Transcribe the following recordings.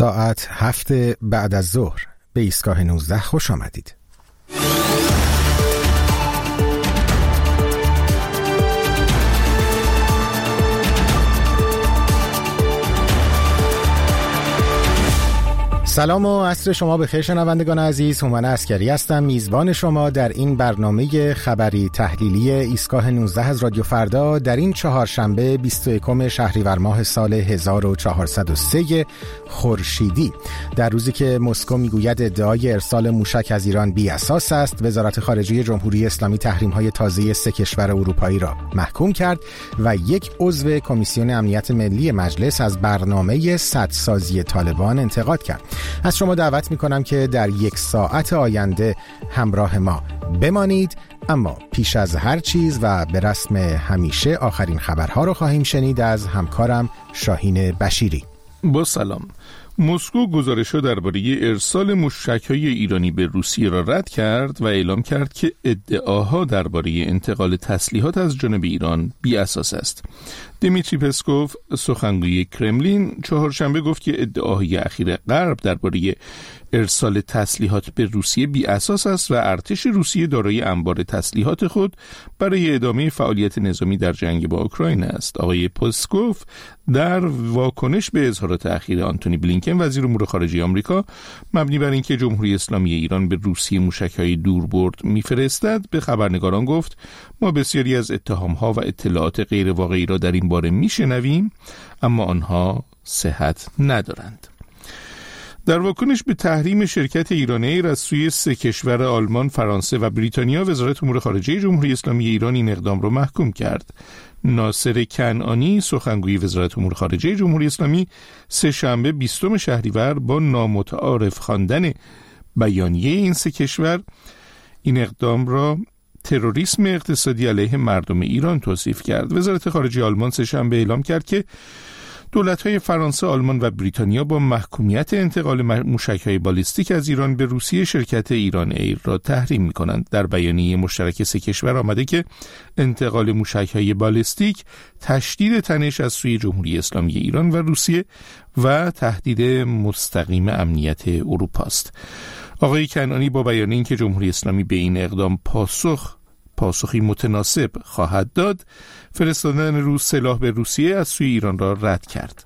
ساعت 7 بعد از ظهر به ایستگاه 19 خوش آمدید. سلام و عصر شما بخیر شنوندگان عزیز. هومن عسکری هستم، میزبان شما در این برنامه خبری تحلیلی ایستگاه 19 از رادیو فردا در این چهارشنبه 21 شهریور ماه سال 1403 خورشیدی، در روزی که مسکو میگوید ادعای ارسال موشک از ایران بی اساس است. وزارت خارجه جمهوری اسلامی تحریم‌های تازه 3 کشور اروپایی را محکوم کرد و یک عضو کمیسیون امنیت ملی مجلس از برنامه سدسازی طالبان انتقاد کرد. از شما دعوت میکنم که در 1 ساعت آینده همراه ما بمانید، اما پیش از هر چیز و به رسم همیشه آخرین خبرها رو خواهیم شنید از همکارم شاهین بشیری. با سلام. مسکو گزارش‌ها درباره ارسال موشک‌های ایرانی به روسیه را رد کرد و اعلام کرد که ادعاها درباره انتقال تسلیحات از جانب ایران بی اساس است. دیمیتری پسکوف، سخنگوی کرملین، چهارشنبه گفت که ادعاهای اخیر غرب درباره ارسال تسلیحات به روسیه بی اساس است و ارتش روسیه دارای انبار تسلیحات خود برای ادامه فعالیت نظامی در جنگ با اوکراین است. آقای پسکوف در واکنش به اظهارات اخیر آنتونی بلینکن، وزیر امور خارجه آمریکا، مبنی بر اینکه جمهوری اسلامی ایران به روسیه موشک‌های دوربرد می‌فرستد، به خبرنگاران گفت: ما بسیاری از اتهام‌ها و اطلاعات غیر واقعی را در این باره می‌شنویم، اما آنها صحت ندارند. در واکنش به تحریم شرکت ایران ایر از سوی 3 کشور آلمان، فرانسه و بریتانیا، وزارت امور خارجه جمهوری اسلامی ایران این اقدام را محکوم کرد. ناصر کنعانی، سخنگوی وزارت امور خارجه جمهوری اسلامی، سه‌شنبه 20 شهریور با نامتعارف خواندن بیانیه این 3 کشور این اقدام را تروریسم اقتصادی علیه مردم ایران توصیف کرد. وزارت خارجه آلمان سه‌شنبه اعلام کرد که دولت‌های فرانسه، آلمان و بریتانیا با محکومیت انتقال موشک‌های بالیستیک از ایران به روسیه شرکت ایران ایر را تحریم می‌کنند. در بیانیه مشترک 3 کشور آمده که انتقال موشک‌های بالیستیک تشدید تنش از سوی جمهوری اسلامی ایران و روسیه و تهدید مستقیم امنیت اروپا است. آقای کنعانی با بیان اینکه جمهوری اسلامی به این اقدام پاسخی متناسب خواهد داد، فرستادن سلاح به روسیه از سوی ایران را رد کرد.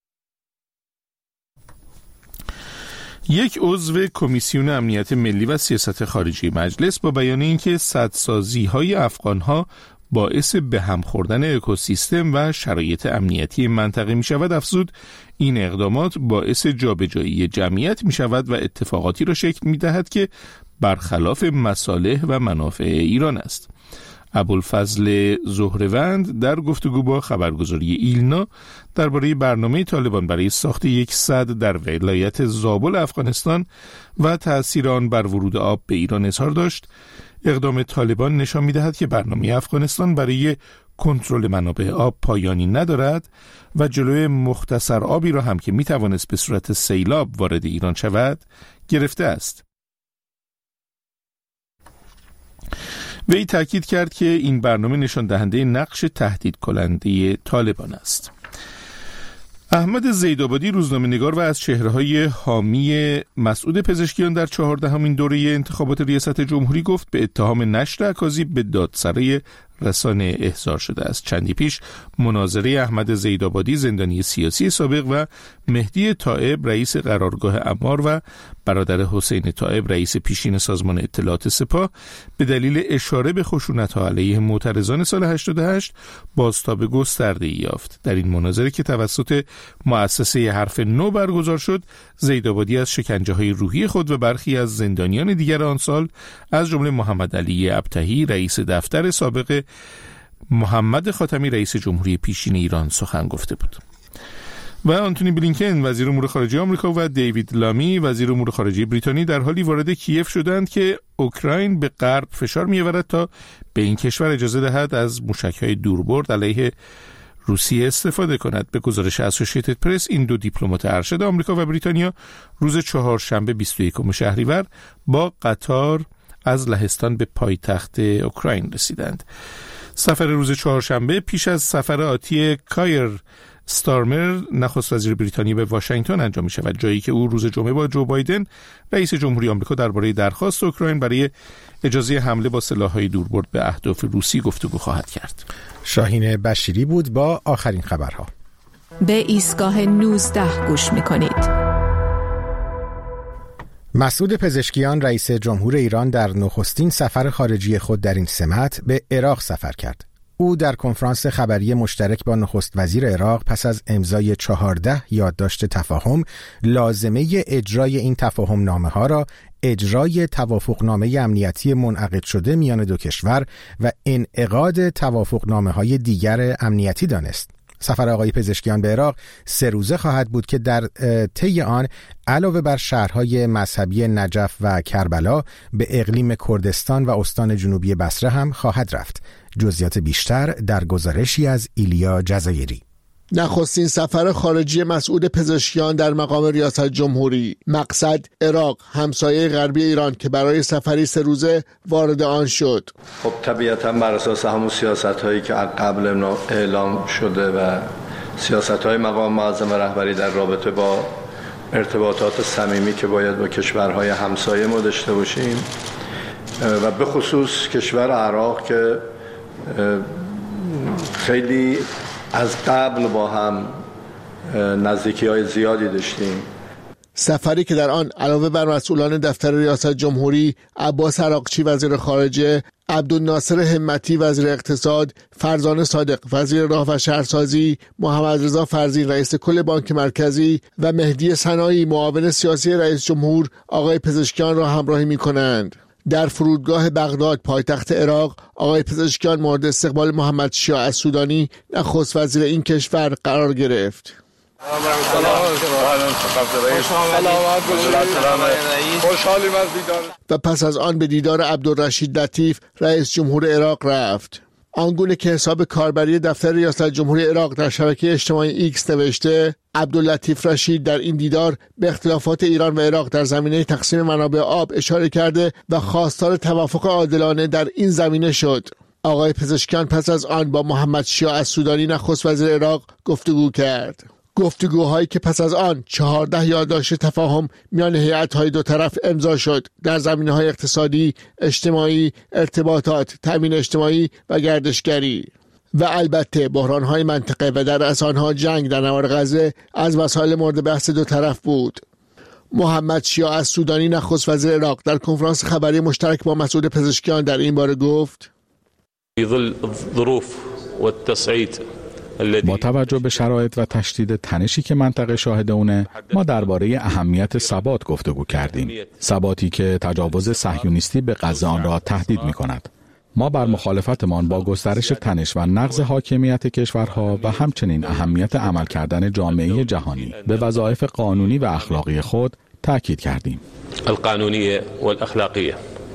یک عضو کمیسیون امنیت ملی و سیاست خارجی مجلس با بیان اینکه سدسازی‌های افغان‌ها باعث به هم خوردن اکوسیستم و شرایط امنیتی منطقه می شود، افزود این اقدامات باعث جابجایی جمعیت می شود و اتفاقاتی را شکل می دهد که برخلاف مصالح و منافع ایران است. ابوالفضل زهروند در گفتگو با خبرگزاری ایلنا درباره برنامه طالبان برای ساخت یک سد در ولایت زابل افغانستان و تأثیر آن بر ورود آب به ایران اظهار داشت: اقدام طالبان نشان می‌دهد که برنامه افغانستان برای کنترل منابع آب پایانی ندارد و جلوی مختصر آبی را هم که می‌توانست به صورت سیلاب وارد ایران شود گرفته است. وی تاکید کرد که این برنامه نشان دهنده نقش تهدید کننده طالبان است. احمد زیدآبادی، روزنامه‌نگار و از چهره‌های حامی مسعود پزشکیان در 14مین دوره انتخابات ریاست جمهوری، گفت به اتهام نشر اکاذیب به دادسرای رسانه احضار شده است. چندی پیش مناظره احمد زیدآبادی، زندانی سیاسی سابق، و مهدی طائب، رئیس قرارگاه امار، و برادر حسین طائب، رئیس پیشین سازمان اطلاعات سپاه، به دلیل اشاره به خشونت‌ها علیه معترضان سال 88 بازتاب گسترده‌ای یافت. در این مناظره که توسط مؤسسه حرف نو برگزار شد، زیدآبادی از شکنجه‌های روحی خود و برخی از زندانیان دیگر آن سال، از جمله محمد علی ابتهی، رئیس دفتر سابق محمد خاتمی، رئیس جمهوری پیشین ایران، سخن گفته بود. و آنتونی بلینکن، وزیر امور خارجه آمریکا، و دیوید لامی، وزیر امور خارجه بریتانیا، در حالی وارد کیف شدند که اوکراین به غرب فشار می‌آورد تا به این کشور اجازه دهد از موشک‌های دوربرد علیه روسیه استفاده کند. به گزارش اسوسییتد پرس، این 2 دیپلمات ارشد آمریکا و بریتانیا روز چهارشنبه 21 شهریور با قطار از لهستان به پایتخت اوکراین رسیدند. سفر روز چهارشنبه پیش از سفر آتی کایر ستارمر نخست وزیر بریتانیا به واشنگتن انجام می شود، جایی که او روز جمعه با جو بایدن رئیس جمهوری آمریکا درباره درخواست اوکراین برای اجازه حمله با سلاح‌های دوربرد به اهداف روسی گفتگو خواهد کرد. شاهین بشیری بود با آخرین خبرها. به ایستگاه 19 گوش می‌کنید. مسعود پزشکیان رئیس جمهور ایران در نخستین سفر خارجی خود در این سمت به عراق سفر کرد. او در کنفرانس خبری مشترک با نخست وزیر عراق پس از امضای 14 یادداشت تفاهم لازمه اجرای این تفاهم نامه ها را اجرای توافقنامه امنیتی منعقد شده میان دو کشور و انعقاد توافقنامه های دیگر امنیتی دانست. سفر آقای پزشکیان به عراق 3 روزه خواهد بود که در طی آن علاوه بر شهرهای مذهبی نجف و کربلا به اقلیم کردستان و استان جنوبی بصره هم خواهد رفت. جزئیات بیشتر در گزارشی از ایلیا جزایری. نخستین سفر خارجی مسعود پزشکیان در مقام ریاست جمهوری. مقصد عراق، همسایه غربی ایران که برای سفری 3 روزه وارد آن شد. خب طبیعتاً بر اساس همون سیاست‌هایی که قبل اعلام شده و سیاست‌های مقام معظم رهبری در رابطه با ارتباطات صمیمی که باید با کشورهای همسایه ما داشته باشیم و به خصوص کشور عراق که خیلی از قبل با هم نزدیکی‌های زیادی داشتیم. سفری که در آن علاوه بر مسئولان دفتر ریاست جمهوری، عباس عراقچی وزیر خارجه، عبدالناصر همتی وزیر اقتصاد، فرزانه صادق وزیر راه و شهرسازی، محمد رضا فرزین رئیس کل بانک مرکزی و مهدی سنایی معاون سیاسی رئیس جمهور آقای پزشکیان را همراهی می‌کنند. در فرودگاه بغداد پایتخت عراق آقای پزشکیان مورد استقبال محمد شیاع السودانی نخست وزیر این کشور قرار گرفت. و پس از آن به دیدار عبدالرشید لطیف رئیس جمهور عراق رفت. آنگونه که حساب کاربری دفتر ریاست جمهوری عراق در شبکه اجتماعی ایکس نوشته، عبداللطیف رشید در این دیدار به اختلافات ایران و عراق در زمینه تقسیم منابع آب اشاره کرده و خواستار توافق عادلانه در این زمینه شد. آقای پزشکیان پس از آن با محمد شیاع السودانی نخست وزیر عراق گفتگو کرد. گفتگوهایی که پس از آن 14 یادداشت تفاهم میان هیئت‌های دو طرف امضا شد در زمینه‌های اقتصادی، اجتماعی، ارتباطات، تامین اجتماعی و گردشگری و البته بحران‌های منطقه و در اثر آنها جنگ در نوار غزه از مسائل مورد بحث دو طرف بود. محمد شیاع السودانی نخست وزیر عراق در کنفرانس خبری مشترک با مسعود پزشکیان در این باره گفت: في ظل الظروف والتصعيد با توجه به شرایط و تشدید تنشی که منطقه شاهد اونه، ما درباره اهمیت ثبات گفتگو کردیم. ثباتی که تجاوز صهیونیستی به غزه آن را تهدید می کند. ما بر مخالفتمان با گسترش تنش و نقض حاکمیت کشورها و همچنین اهمیت عمل کردن جامعه جهانی به وظایف قانونی و اخلاقی خود تاکید کردیم. القانونیه و الاخلاقیه.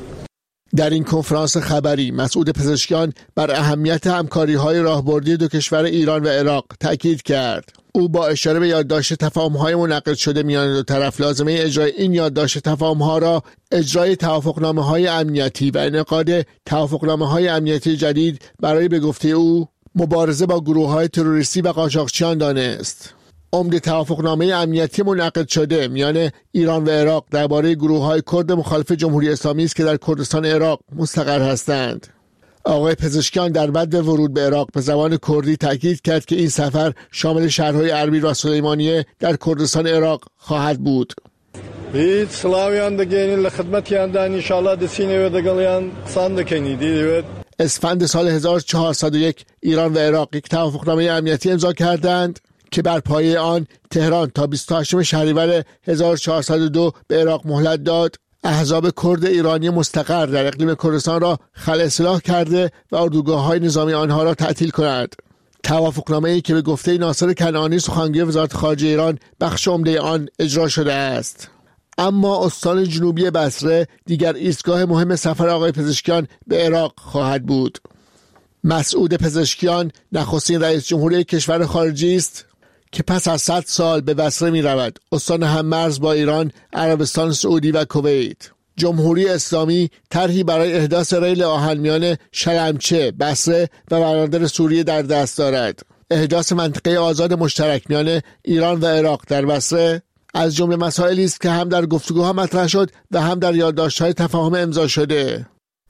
در این کنفرانس خبری مسعود پزشکیان بر اهمیت همکاری‌های راهبردی دو کشور ایران و عراق تاکید کرد. او با اشاره به یادداشت تفاهم‌های منعقد شده میان دو طرف لازمه اجرای این یادداشت تفاهم‌ها را اجرای توافقنامه‌های امنیتی و انعقاد توافقنامه‌های امنیتی جدید برای به گفته او مبارزه با گروه‌های تروریستی و قاچاقچیان دانست. عمده توافقنامه امنیتی منعقد شده میان ایران و عراق درباره گروه‌های کرد مخالف جمهوری اسلامی است که در کردستان عراق مستقر هستند. آقای پزشکیان در بدو ورود به عراق به زبان کردی تاکید کرد که این سفر شامل شهرهای اربیل و سلیمانیه در کردستان عراق خواهد بود. هیچ سلاویان دگینی لخدمتیان دان ان شاء الله دسینه و دگلیان ساندکنی دی. اسفند سال 1401 ایران و عراق یک توافقنامه امنیتی امضا کردند که بر پایه آن تهران تا 28 شهریور 1402 به عراق مهلت داد احزاب کرد ایرانی مستقر در اقلیم کردستان را خلع اصلاح کرده و اردوگاه‌های نظامی آنها را تعطیل کند. توافقنامه‌ای که به گفته ناصر کنعانی سخنگوی وزارت خارجه ایران بخش عمده آن اجرا شده است. اما استان جنوبی بصره دیگر ایستگاه مهم سفر آقای پزشکیان به عراق خواهد بود. مسعود پزشکیان نخستین رئیس جمهوری کشور خارجی است که پس از 100 سال به بصره می رود، استان هممرز با ایران، عربستان سعودی و کویت. جمهوری اسلامی طرحی برای احداث ریل آهن میان شلمچه، بصره و بندر سوریه در دست دارد. احداث منطقه آزاد مشترک میان ایران و عراق در بصره از جمله مسائلی است که هم در گفتگوها مطرح شد و هم در یادداشت‌های تفاهم امضا شده.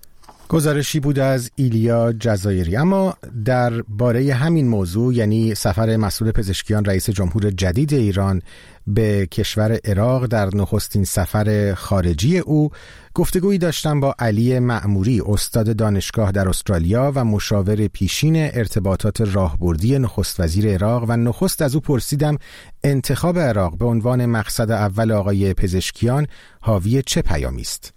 گزارشی بود از ایلیا جزایری. اما در باره همین موضوع، یعنی سفر مسئول پزشکیان رئیس جمهور جدید ایران به کشور عراق در نخستین سفر خارجی او، گفتگویی داشتم با علی معموری، استاد دانشگاه در استرالیا و مشاور پیشین ارتباطات راهبردی نخست وزیر عراق، و نخست از او پرسیدم انتخاب عراق به عنوان مقصد اول آقای پزشکیان حاوی چه پیامی است؟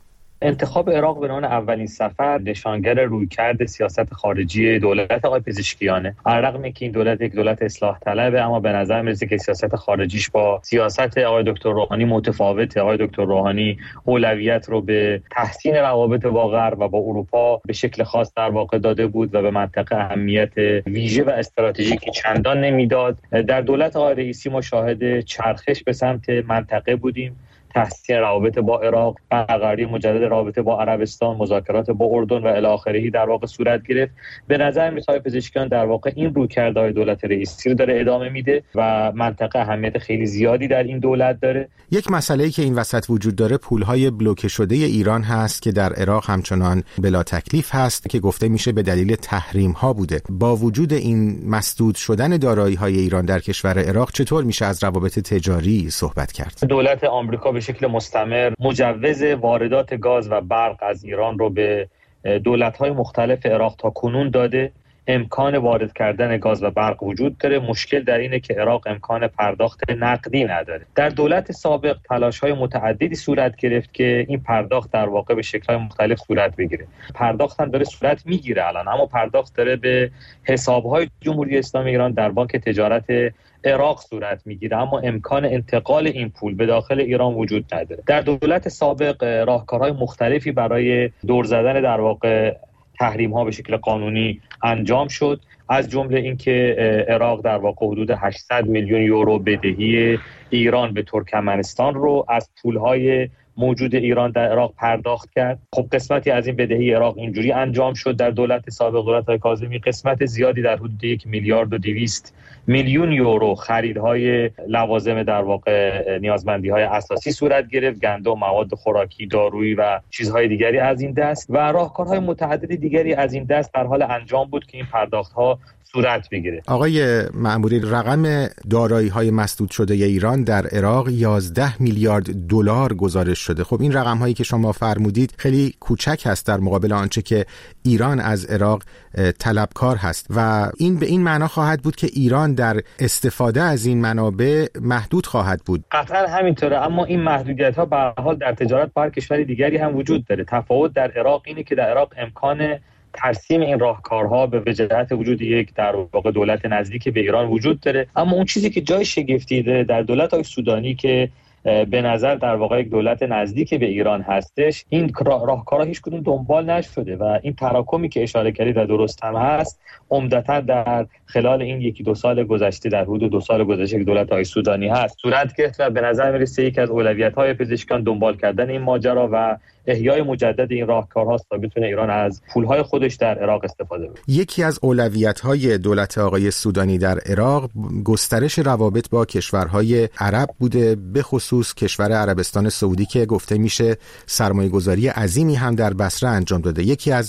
انتخاب عراق به عنوان اولین سفر نشانگر رویکرد سیاست خارجی دولت آقای پزشکیانه. علیرغم اینکه این دولت یک دولت اصلاح طلبه، اما به نظر میرسه که سیاست خارجیش با سیاست آقای دکتر روحانی متفاوته. آقای دکتر روحانی اولویت رو به تحسین روابط با غرب و با اروپا به شکل خاص در واقع داده بود و به منطقه اهمیت ویژه و استراتژیکی چندان نمیداد. در دولت آقای رئیسی ما شاهد چرخش به سمت منطقه بودیم، تحسین روابط با عراق، برقراری مجدد رابطه با عربستان، مذاکرات با اردن و الی آخره در واقع صورت گرفت. به نظر میاد پزشکیان در واقع این رویکردهای دولت رئیسی رو داره ادامه میده و منطقه اهمیت خیلی زیادی در این دولت داره. یک مسئله‌ای که این وسط وجود داره پولهای بلوکه شده ایران هست که در عراق همچنان بلا تکلیف هست که گفته میشه به دلیل تحریم‌ها بوده. با وجود این مسدود شدن دارایی‌های ایران در کشور عراق، چطور میشه از روابط تجاری صحبت کرد؟ دولت آمریکا به شکل مستمر مجوز واردات گاز و برق از ایران رو به دولت‌های مختلف عراق تا کنون داده. امکان وارد کردن گاز و برق وجود داره. مشکل در اینه که عراق امکان پرداخت نقدی نداره. در دولت سابق تلاش‌های متعددی صورت گرفت که این پرداخت در واقع به شکل‌های مختلف صورت بگیره. پرداخت هم داره صورت میگیره الان، اما پرداخت داره به حساب‌های جمهوری اسلامی ایران در بانک تجارت عراق صورت میگیره، اما امکان انتقال این پول به داخل ایران وجود نداره. در دولت سابق راهکارهای مختلفی برای دور زدن در واقع تحریم ها به شکل قانونی انجام شد، از جمله اینکه عراق در واقع حدود 800 میلیون یورو بدهی ایران به ترکمنستان رو از پولهای موجود ایران در عراق پرداخت کرد. خب قسمتی از این بدهی عراق اینجوری انجام شد در دولت سابق، دولت کاظمی. قسمت زیادی در حدود 1 میلیارد و 200 میلیون یورو خریدهای لوازم در واقع نیازمندی‌های اساسی صورت گرفت، گندم، مواد خوراکی، دارویی و چیزهای دیگری از این دست، و راهکارهای متعدد دیگری از این دست در حال انجام بود که این پرداخت‌ها صورت بگیره. آقای معموری، رقم دارایی‌های مسدود شده ایران در عراق 11 میلیارد دلار گزارش شده. خب این رقم‌هایی که شما فرمودید خیلی کوچک هست در مقابل آنچه که ایران از عراق طلبکار هست و این به این معنا خواهد بود که ایران در استفاده از این منابع محدود خواهد بود. قطعا همینطوره، اما این محدودیت‌ها به هر حال در تجارت با کشور دیگری هم وجود داره. تفاوت در عراق اینه که در عراق امکان ترسیم این راهکارها به وجهت وجود یک در واقع دولت نزدیک به ایران وجود داره، اما اون چیزی که جای شگفتی داره در دولت‌های سودانی که به نظر در واقع یک دولت نزدیک به ایران هستش، این راهکارها هیچ کدوم دنبال نشده و این تراکمی که اشاره کردید و درست هم هست، عمدتاً در خلال این 1-2 سال گذشته، در حدود 2 سال گذشته که دولت‌های سودانی هست صورت گرفت و به نظر میرسه یک از اولویت‌های پزشکان دنبال کردن این ماجرا و احیای مجدد این راهکارهاست تا بتونه ایران از پولهای خودش در عراق استفاده کنه. یکی از اولویت‌های دولت آقای سودانی در عراق گسترش روابط با کشورهای عرب بوده، به خصوص کشور عربستان سعودی که گفته میشه سرمایه‌گذاری عظیمی هم در بصره انجام داده. یکی از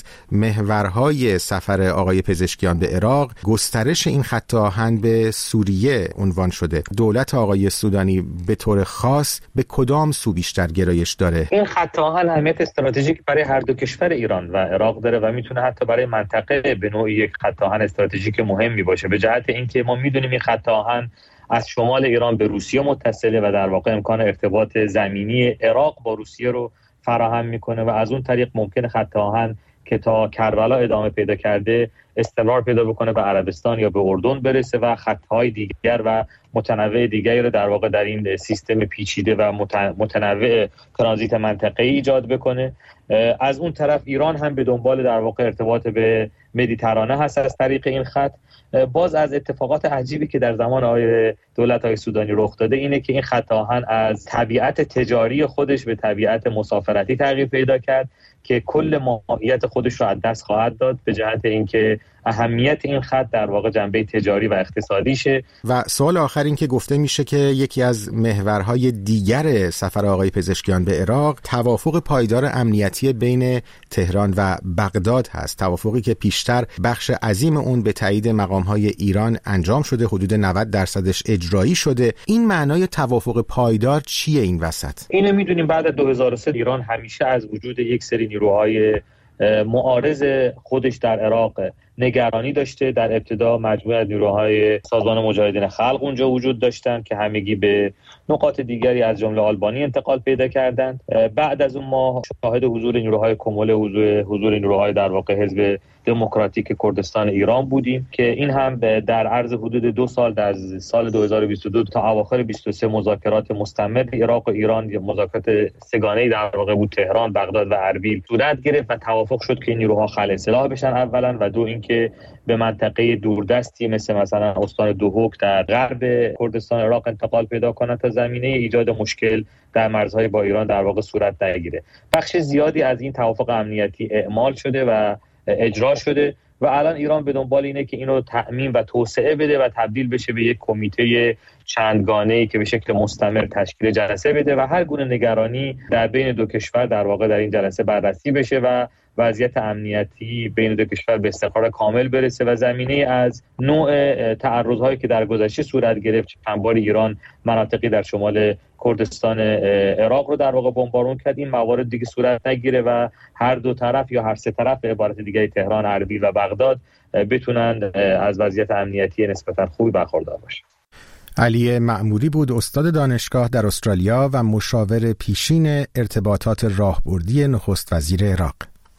محورهای سفر آقای پزشکیان به عراق گسترش این خط آهن به سوریه عنوان شده. دولت آقای سودانی به طور خاص به کدام سو بیشتر گرایش داره؟ این خط آهن اهمیت استراتژیک برای هر دو کشور ایران و عراق داره و میتونه حتی برای منطقه به نوعی یک خط آهن استراتژیک مهمی باشه، به جهت اینکه ما میدونیم این خط آهن از شمال ایران به روسیه متصله و در واقع امکان ارتباط زمینی عراق با روسیه رو فراهم میکنه و از اون طریق ممکنه خط آهن که تا کربلا ادامه پیدا کرده استمرار پیدا بکنه به عربستان یا به اردن برسه و خطهای دیگر و متنوع دیگری رو در واقع در این سیستم پیچیده و متنوع ترانزیت منطقه‌ای ایجاد بکنه. از اون طرف ایران هم به دنبال در واقع ارتباط به مدیترانه هست از طریق این خط. باز از اتفاقات عجیبی که در زمان دولت‌های سودانی رخ داده اینه که این خط آهن از طبیعت تجاری خودش به طبیعت مسافرتی تغییر پیدا کرد که کل ماهیت خودش رو از دست خواهد داد، به جهت اینکه اهمیت این خط در واقع جنبه تجاری و اقتصادیشه. و سوال آخر این که گفته میشه که یکی از محورهای دیگر سفر آقای پزشکیان به عراق توافق پایدار امنیتی بین تهران و بغداد هست، توافقی که پیشتر بخش عظیم اون به تایید مقامهای ایران انجام شده، حدود 90% اجرایی شده. این معنای توافق پایدار چیه این وسط؟ اینو میدونیم بعد از 2003 ایران همیشه از وجود یک سری نیروهای معارض خودش در عراق نگرانی داشته. در ابتدا مجموعه از نیروهای سازمان مجاهدین خلق اونجا وجود داشتن که همگی به نقاط دیگری از جمله آلبانی انتقال پیدا کردند. بعد از اون ما شاهد حضور نیروهای کمول، حضور نیروهای در واقع حزب دموکراتیک کردستان ایران بودیم که این هم در عرض حدود 2 سال در سال 2022 تا اواخر 23 مذاکرات مستمر عراق و ایران، مذاکرات سه‌گانه‌ای در واقع بود، تهران، بغداد و اربیل صورت گرفت و توافق شد که این نیروها خلع سلاح بشن اولا، و دو اینکه به منطقه دوردستی مثلا استان دوحک در غرب کردستان عراق انتقال پیدا کنند تا زمینه ایجاد مشکل در مرزهای با ایران در واقع صورت نگیره. بخش زیادی از این توافق امنیتی اعمال شده و اجرا شده و الان ایران به دنبال اینه که اینو تأمین و توسعه بده و تبدیل بشه به یک کمیته چندگانه‌ای که به شکل مستمر تشکیل جلسه بده و هر گونه نگرانی در بین دو کشور در واقع در این جلسه بررسی بشه و وضعیت امنیتی بین دو کشور به استقرار کامل برسه و زمینه از نوع تعرض‌هایی که در گذشته صورت گرفت، چند بار ایران مناطقی در شمال کردستان عراق رو در واقع بمبارون کرد، این موارد دیگه صورت نگیره و هر دو طرف یا هر سه طرف به عبارت دیگه تهران، اربیل و بغداد بتونن از وضعیت امنیتی نسبتاً خوبی برخوردار باشن. علی معموری بود، استاد دانشگاه در استرالیا و مشاور پیشین ارتباطات راهبردی نخست وزیر عراق.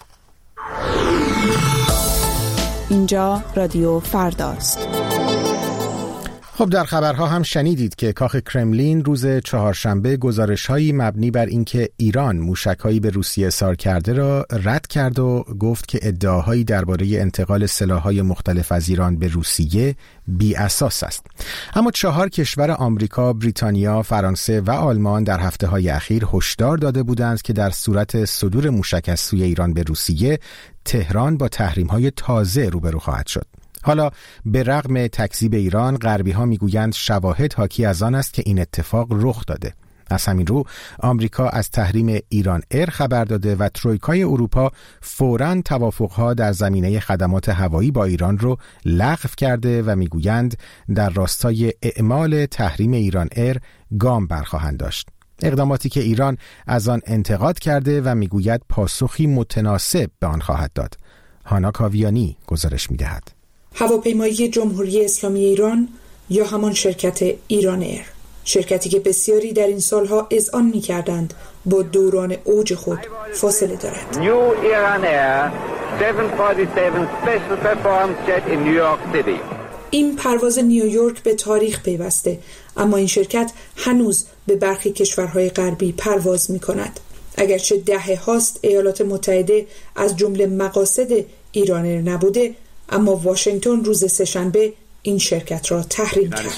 اینجا رادیو فرداست. خب در خبرها هم شنیدید که کاخ کرملین روز چهارشنبه گزارش‌هایی مبنی بر اینکه ایران موشک‌هایی به روسیه ارسال کرده را رد کرد و گفت که ادعاهایی درباره انتقال سلاح‌های مختلف از ایران به روسیه بی اساس است. اما 4 کشور آمریکا، بریتانیا، فرانسه و آلمان در هفته‌های اخیر هشدار داده بودند که در صورت صدور موشک از سوی ایران به روسیه، تهران با تحریم‌های تازه روبرو خواهد شد. حالا به رغم تکذیب ایران، غربی‌ها میگویند شواهد حاکی از آن است که این اتفاق رخ داده. از همین رو آمریکا از تحریم ایران ایر خبر داده و ترویکای اروپا فوراً توافق‌ها در زمینه خدمات هوایی با ایران رو لغو کرده و میگویند در راستای اعمال تحریم ایران ایر گام برخواهند داشت. اقداماتی که ایران از آن انتقاد کرده و میگوید پاسخی متناسب به آن خواهد داد. هانا کاویانی گزارش می‌دهد. هواپیمایی جمهوری اسلامی ایران یا همان شرکت ایران ایر، شرکتی که بسیاری در این سالها اذعان می‌کردند با دوران اوج خود فاصله دارد. New Iran Air 747 special performance jet in New York City. این پرواز نیویورک به تاریخ پیوسته، اما این شرکت هنوز به برخی کشورهای غربی پرواز می‌کند. اگرچه دهه‌هاست ایالات متحده از جمله مقاصد ایران ایر نبوده، اما واشنگتن روز سه‌شنبه این شرکت را تحریم کرد.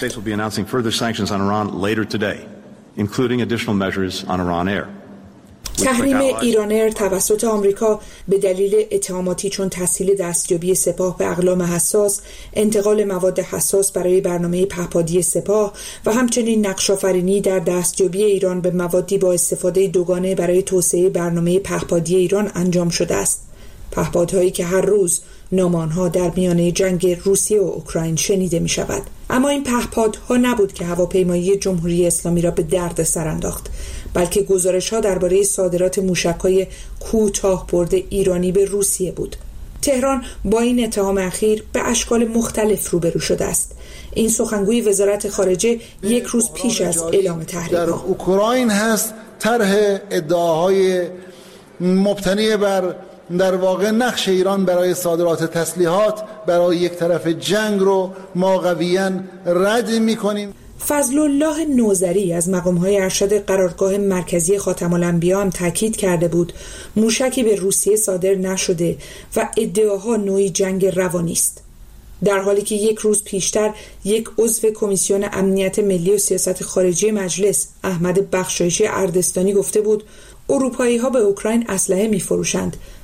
تحریم ایران ایر توسط آمریکا به دلیل اتهاماتی چون تسهیل دستیابی سپاه به اقلام حساس، انتقال مواد حساس برای برنامه پهپادی سپاه و همچنین نقش‌آفرینی در دستیابی ایران به موادی با استفاده دوگانه برای توسعه برنامه پهپادی ایران انجام شده است. پهپادهایی که هر روز نام آنها در میانه جنگ روسیه و اوکراین شنیده می شود. اما این پهپادها نبود که هواپیمایی جمهوری اسلامی را به درد سر انداخت، بلکه گزارش‌ها درباره صادرات موشک‌های کوتاه برد ایرانی به روسیه بود. تهران با این اتهام اخیر به اشکال مختلف روبرو شده است. این سخنگوی وزارت خارجه یک روز پیش از اعلام تحریم‌ها در اوکراین هست طرح ادعاهای مبتنی بر در واقع نقش ایران برای صادرات تسلیحات برای یک طرف جنگ رو ما قویاً رد می‌کنیم. فضلالله نوذری از مقام‌های ارشد قرارگاه مرکزی خاتم الانبیا هم تاکید کرده بود موشکی به روسیه صادر نشده و ادعاها نوعی جنگ روانی است، در حالی که یک روز پیشتر یک عضو کمیسیون امنیت ملی و سیاست خارجی مجلس احمد بخشایشی اردستانی گفته بود اروپایی‌ها به اوکراین اسلحه می‌فروشند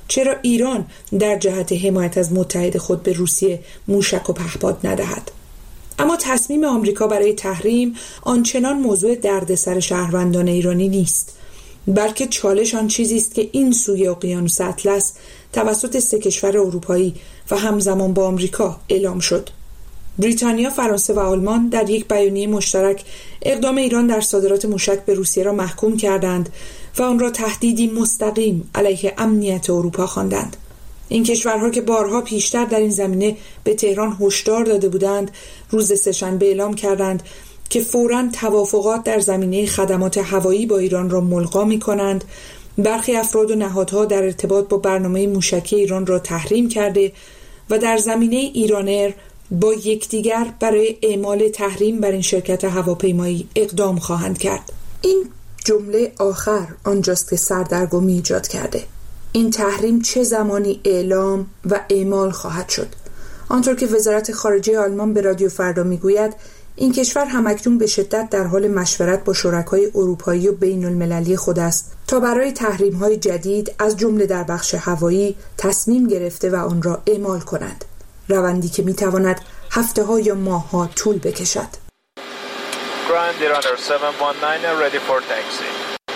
چرا ایران در جهت حمایت از متحد خود به روسیه موشک و پهپاد ندهد؟ اما تصمیم آمریکا برای تحریم آنچنان موضوع دردسر شهروندان ایرانی نیست، بلکه چالش آن چیزی است که این سوی اقیانوس اطلس توسط 3 کشور اروپایی و همزمان با آمریکا اعلام شد. بریتانیا، فرانسه و آلمان در یک بیانیه مشترک اقدام ایران در صادرات موشک به روسیه را محکوم کردند و آن را تهدیدی مستقیم علیه امنیت اروپا خواندند. این کشورها که بارها پیشتر در این زمینه به تهران هشدار داده بودند، روز سه‌شنبه اعلام کردند که فوراً توافقات در زمینه خدمات هوایی با ایران را ملغا می‌کنند. برخی افراد و نهادها در ارتباط با برنامه موشکی ایران را تحریم کرده و در زمینه ایرانر با یکدیگر برای اعمال تحریم بر این شرکت هواپیمایی اقدام خواهند کرد. این جمله آخر آنجاست که سردرگمی ایجاد کرده. این تحریم چه زمانی اعلام و اعمال خواهد شد؟ آنطور که وزارت خارجه آلمان به رادیو فردا میگوید، این کشور همکنون به شدت در حال مشورت با شرکای اروپایی و بین المللی خود است تا برای تحریم‌های جدید از جمله در بخش هوایی تصمیم گرفته و آن را اعمال کنند. روندی که میتواند هفته‌ها یا ماه‌ها طول بکشد. Grand Iran 719 ready for taxi.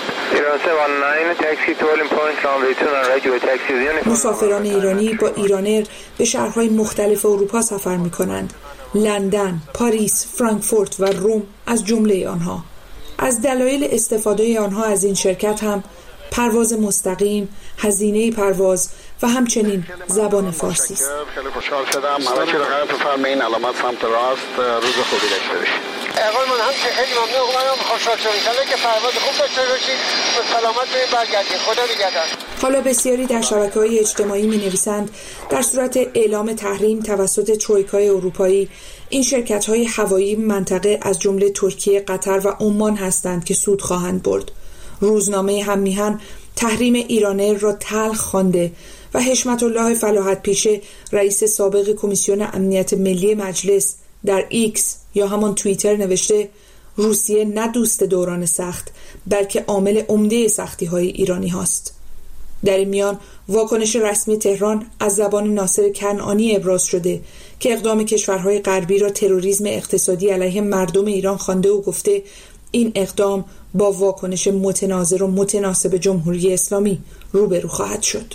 مسافران ایرانی با ایرانر به شهرهای مختلف اروپا سفر می‌کنند. لندن، پاریس، فرانکفورت و روم از جمله آنها. از دلایل استفاده آنها از این شرکت هم پرواز مستقیم، هزینه پرواز و همچنین زبان فارسی است. خیلی خوشحال شدم. مراکز قرار بفرمایید، علامت سمت راست. روز خوبی داشته باشید. آقای من هم خیلی ممنون، خوشحال شدم که پرواز خوب داشته باشید و سلامت برگردید. خدا نگهدار. حالا بسیاری در شبکه‌های اجتماعی می‌نویسند در صورت اعلام تحریم توسط ترویکای اروپایی، این شرکت‌های هوایی منطقه از جمله ترکیه، قطر و عمان هستند که سود خواهند برد. روزنامه هم میهن تحریم ایرانر را تلخ خوانده و حشمت الله فلاحت پیشه، رئیس سابق کمیسیون امنیت ملی مجلس، در ایکس یا همان توییتر نوشته روسیه نه دوست دوران سخت بلکه عامل عمده سختی‌های ایرانی هاست. در این میان واکنش رسمی تهران از زبان ناصر کنعانی ابراز شده که اقدام کشورهای غربی را تروریسم اقتصادی علیه مردم ایران خوانده و گفته این اقدام با واکنش متناظر و متناسب جمهوری اسلامی روبرو خواهد شد.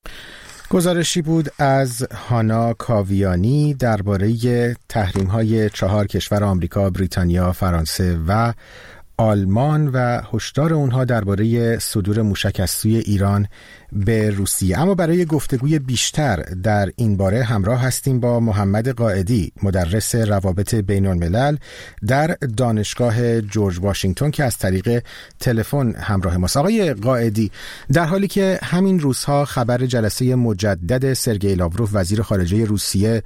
گزارشی بود از هانا کاویانی درباره تحریم‌های 4 کشور آمریکا، بریتانیا، فرانسه و آلمان و هشدار اونها درباره صدور موشک از سوی ایران به روسیه. اما برای گفتگوی بیشتر در این باره همراه هستیم با محمد قائدی، مدرس روابط بین الملل در دانشگاه جورج واشنگتن که از طریق تلفن همراه ماست. آقای قائدی، در حالی که همین روزها خبر جلسه مجدد سرگئی لاوروف وزیر خارجه روسیه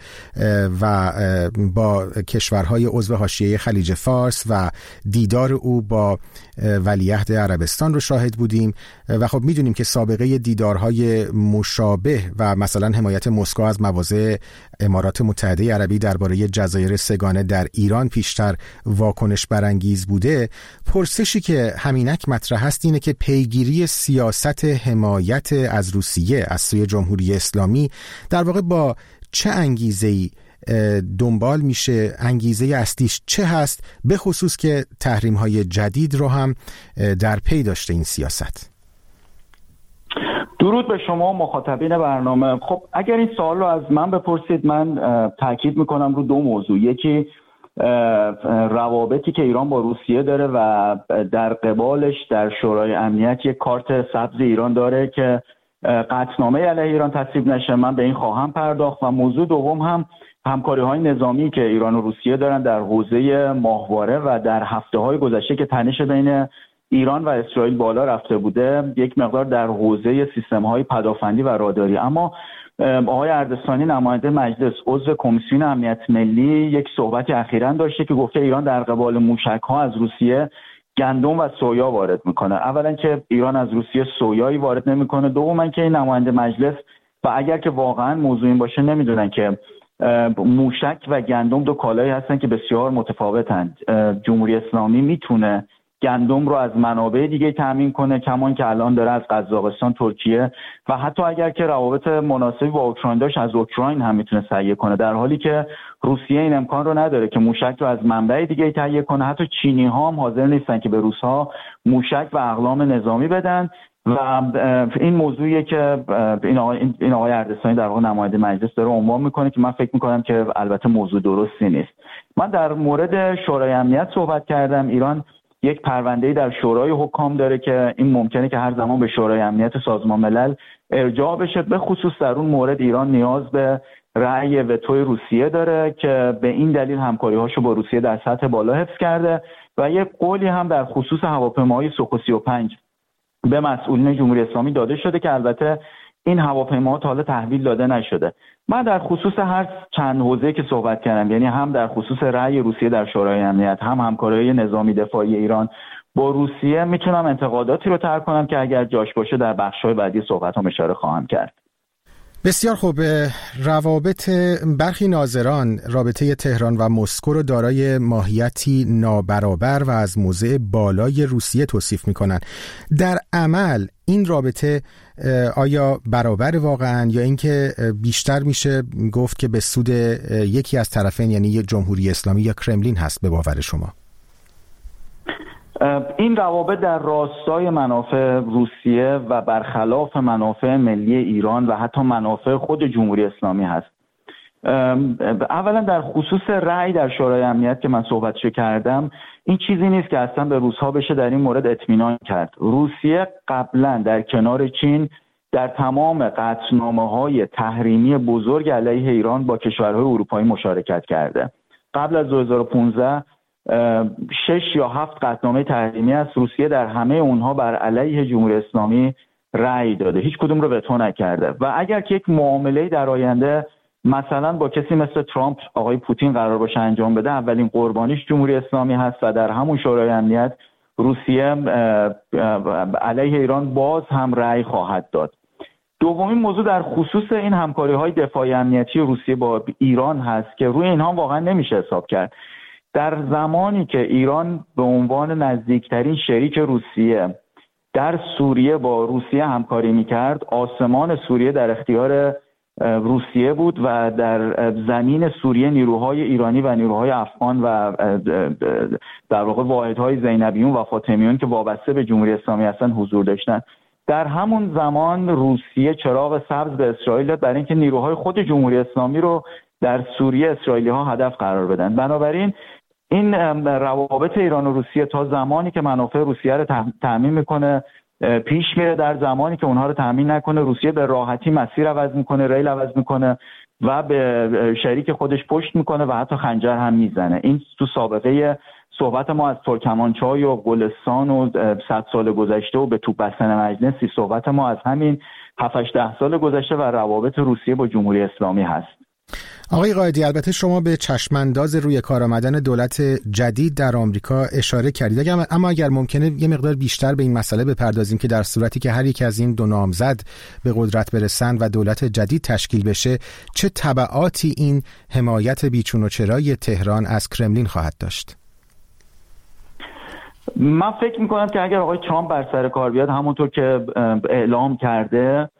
و با کشورهای عضو حاشیه خلیج فارس و دیدار او با ولیعهد عربستان رو شاهد بودیم و خب میدونیم که سابقه دیدارهای مشابه و مثلا حمایت مسکو از مواضع امارات متحده عربی درباره جزایر سگانه در ایران پیشتر واکنش برانگیز بوده. پرسشی که همینک مطرح است اینه که پیگیری سیاست حمایت از روسیه از سوی جمهوری اسلامی در واقع با چه انگیزه‌ای دنبال میشه، انگیزه اصلیش چه هست، به خصوص که تحریم‌های جدید رو هم در پی داشته این سیاست. درود به شما مخاطبین برنامه. خب اگر این سوال رو از من بپرسید، من تاکید میکنم رو 2 موضوع. یکی روابطی که ایران با روسیه داره و در قبالش در شورای امنیت یک کارت سبز ایران داره که قطعنامه علیه ایران تصویب نشه. من به این خواهم پرداخت. و موضوع دوم هم همکاری‌های نظامی که ایران و روسیه دارن در حوزه ماهواره و در هفته‌های گذشته که تنش بین ایران و اسرائیل بالا رفته بوده، یک مقدار در حوزه سیستم‌های پدافندی و راداری. اما آقای اردستانی نماینده مجلس عضو کمیسیون امنیت ملی یک صحبتی اخیراً داشته که گفته ایران در قبال موشک‌ها از روسیه گندم و سویا وارد میکنه. اولا که ایران از روسیه سویایی وارد نمیکنه، دوما که این نماینده مجلس و اگر که واقعا موضوع این باشه نمیدونن که موشک و گندم 2 کالایی هستن که بسیار متفاوتند. جمهوری اسلامی میتونه گندم رو از منابع دیگه تامین کنه، کمان که الان داره از قزاقستان، ترکیه و حتی اگر که روابط مناسبی با اوکراین داشت از اوکراین هم میتونه تهیه کنه، در حالی که روسیه این امکان رو نداره که موشک رو از منبع دیگه تهیه کنه. حتی چینی ها هم حاضر نیستن که به روس‌ها موشک و اقلام نظامی بدن و این موضوعیه که این آقای اردستانی در واقع نماینده مجلس داره عنوان میکنه که من فکر میکنم که البته موضوع درستی نیست. من در مورد شورای امنیت صحبت کردم. ایران یک پرونده‌ای در شورای حکام داره که این ممکنه که هر زمان به شورای امنیت سازمان ملل ارجاع بشه. به خصوص در اون مورد ایران نیاز به رأی وتوی روسیه داره که به این دلیل همکاری‌هاشو با روسیه در سطح بالا حفظ کرده و یک قولی هم در خصوص هواپیماهای سوخو 35 به مسئولین جمهوری اسلامی داده شده که البته این هواپیماها تا حالا تحویل داده نشده. من در خصوص هر چند حوزه که صحبت کردم، یعنی هم در خصوص رأی روسیه در شورای امنیت، هم همکاری نظامی دفاعی ایران با روسیه، میتونم انتقاداتی رو طرح کنم که اگر جاش باشه در بخش‌های بعدی صحبتام اشاره خواهم کرد. بسیار خوب. روابط برخی ناظران رابطه تهران و مسکو رو دارای ماهیتی نابرابر و از موضع بالای روسیه توصیف می‌کنند. در عمل این رابطه آیا برابر واقعاً یا اینکه بیشتر میشه گفت که به سود یکی از طرفین، یعنی جمهوری اسلامی یا کرملین هست به باور شما؟ این روابط در راستای منافع روسیه و برخلاف منافع ملی ایران و حتی منافع خود جمهوری اسلامی هست. اولا در خصوص رأی در شورای امنیت که من صحبتشو کردم، این چیزی نیست که اصلا به روس‌ها بشه در این مورد اطمینان کرد. روسیه قبلا در کنار چین در تمام قطعنامه‌های تحریمی بزرگ علیه ایران با کشورهای اروپایی مشارکت کرده. قبل از 2015 6 یا 7 قطعنامه تحریمی است. روسیه در همه اونها بر علیه جمهوری اسلامی رأی داده، هیچ کدوم رو وتو نکرده. و اگر که یک معامله در آینده مثلا با کسی مثل ترامپ، آقای پوتین قرار باشه انجام بده، اولین قربانیش جمهوری اسلامی هست و در همون شورای امنیت روسیه علیه ایران باز هم رأی خواهد داد. دومین موضوع در خصوص این همکاری‌های دفاعی امنیتی روسیه با ایران هست که روی اینها واقعا نمیشه حساب کرد. در زمانی که ایران به عنوان نزدیکترین شریک روسیه در سوریه با روسیه همکاری میکرد، آسمان سوریه در اختیار روسیه بود و در زمین سوریه نیروهای ایرانی و نیروهای افغان و در واقع واحدهای زینبیون و فاطمیون که وابسته به جمهوری اسلامی هستن حضور داشتن. در همون زمان روسیه چراغ سبز به اسرائیل داد برای اینکه نیروهای خود جمهوری اسلامی رو در سوریه اسرائیلی ها هدف قرار بدن. بنابراین این روابط ایران و روسیه تا زمانی که منافع روسیه رو تامین میکنه پیش میره، در زمانی که اونها رو تامین نکنه روسیه به راحتی مسیر عوض میکنه، ریل عوض میکنه و به شریک خودش پشت میکنه و حتی خنجر هم میزنه. این تو سابقه صحبت ما از ترکمانچای و گلستان و 100 سال گذشته و به توپ بستن مجلسی، صحبت ما از همین 7-8 سال گذشته و روابط روسیه با جمهوری اسلامی هست. آقای قائدی، البته شما به چشمانداز روی کار آمدن دولت جدید در آمریکا اشاره کردید، اما اگر ممکنه یه مقدار بیشتر به این مسئله بپردازیم که در صورتی که هر یک از این دو نامزد به قدرت برسند و دولت جدید تشکیل بشه، چه تبعاتی این حمایت بیچون و چرای تهران از کرملین خواهد داشت؟ من فکر میکنم که اگر آقای ترامپ بر سر کار بیاد، همونطور که اعلام کرده،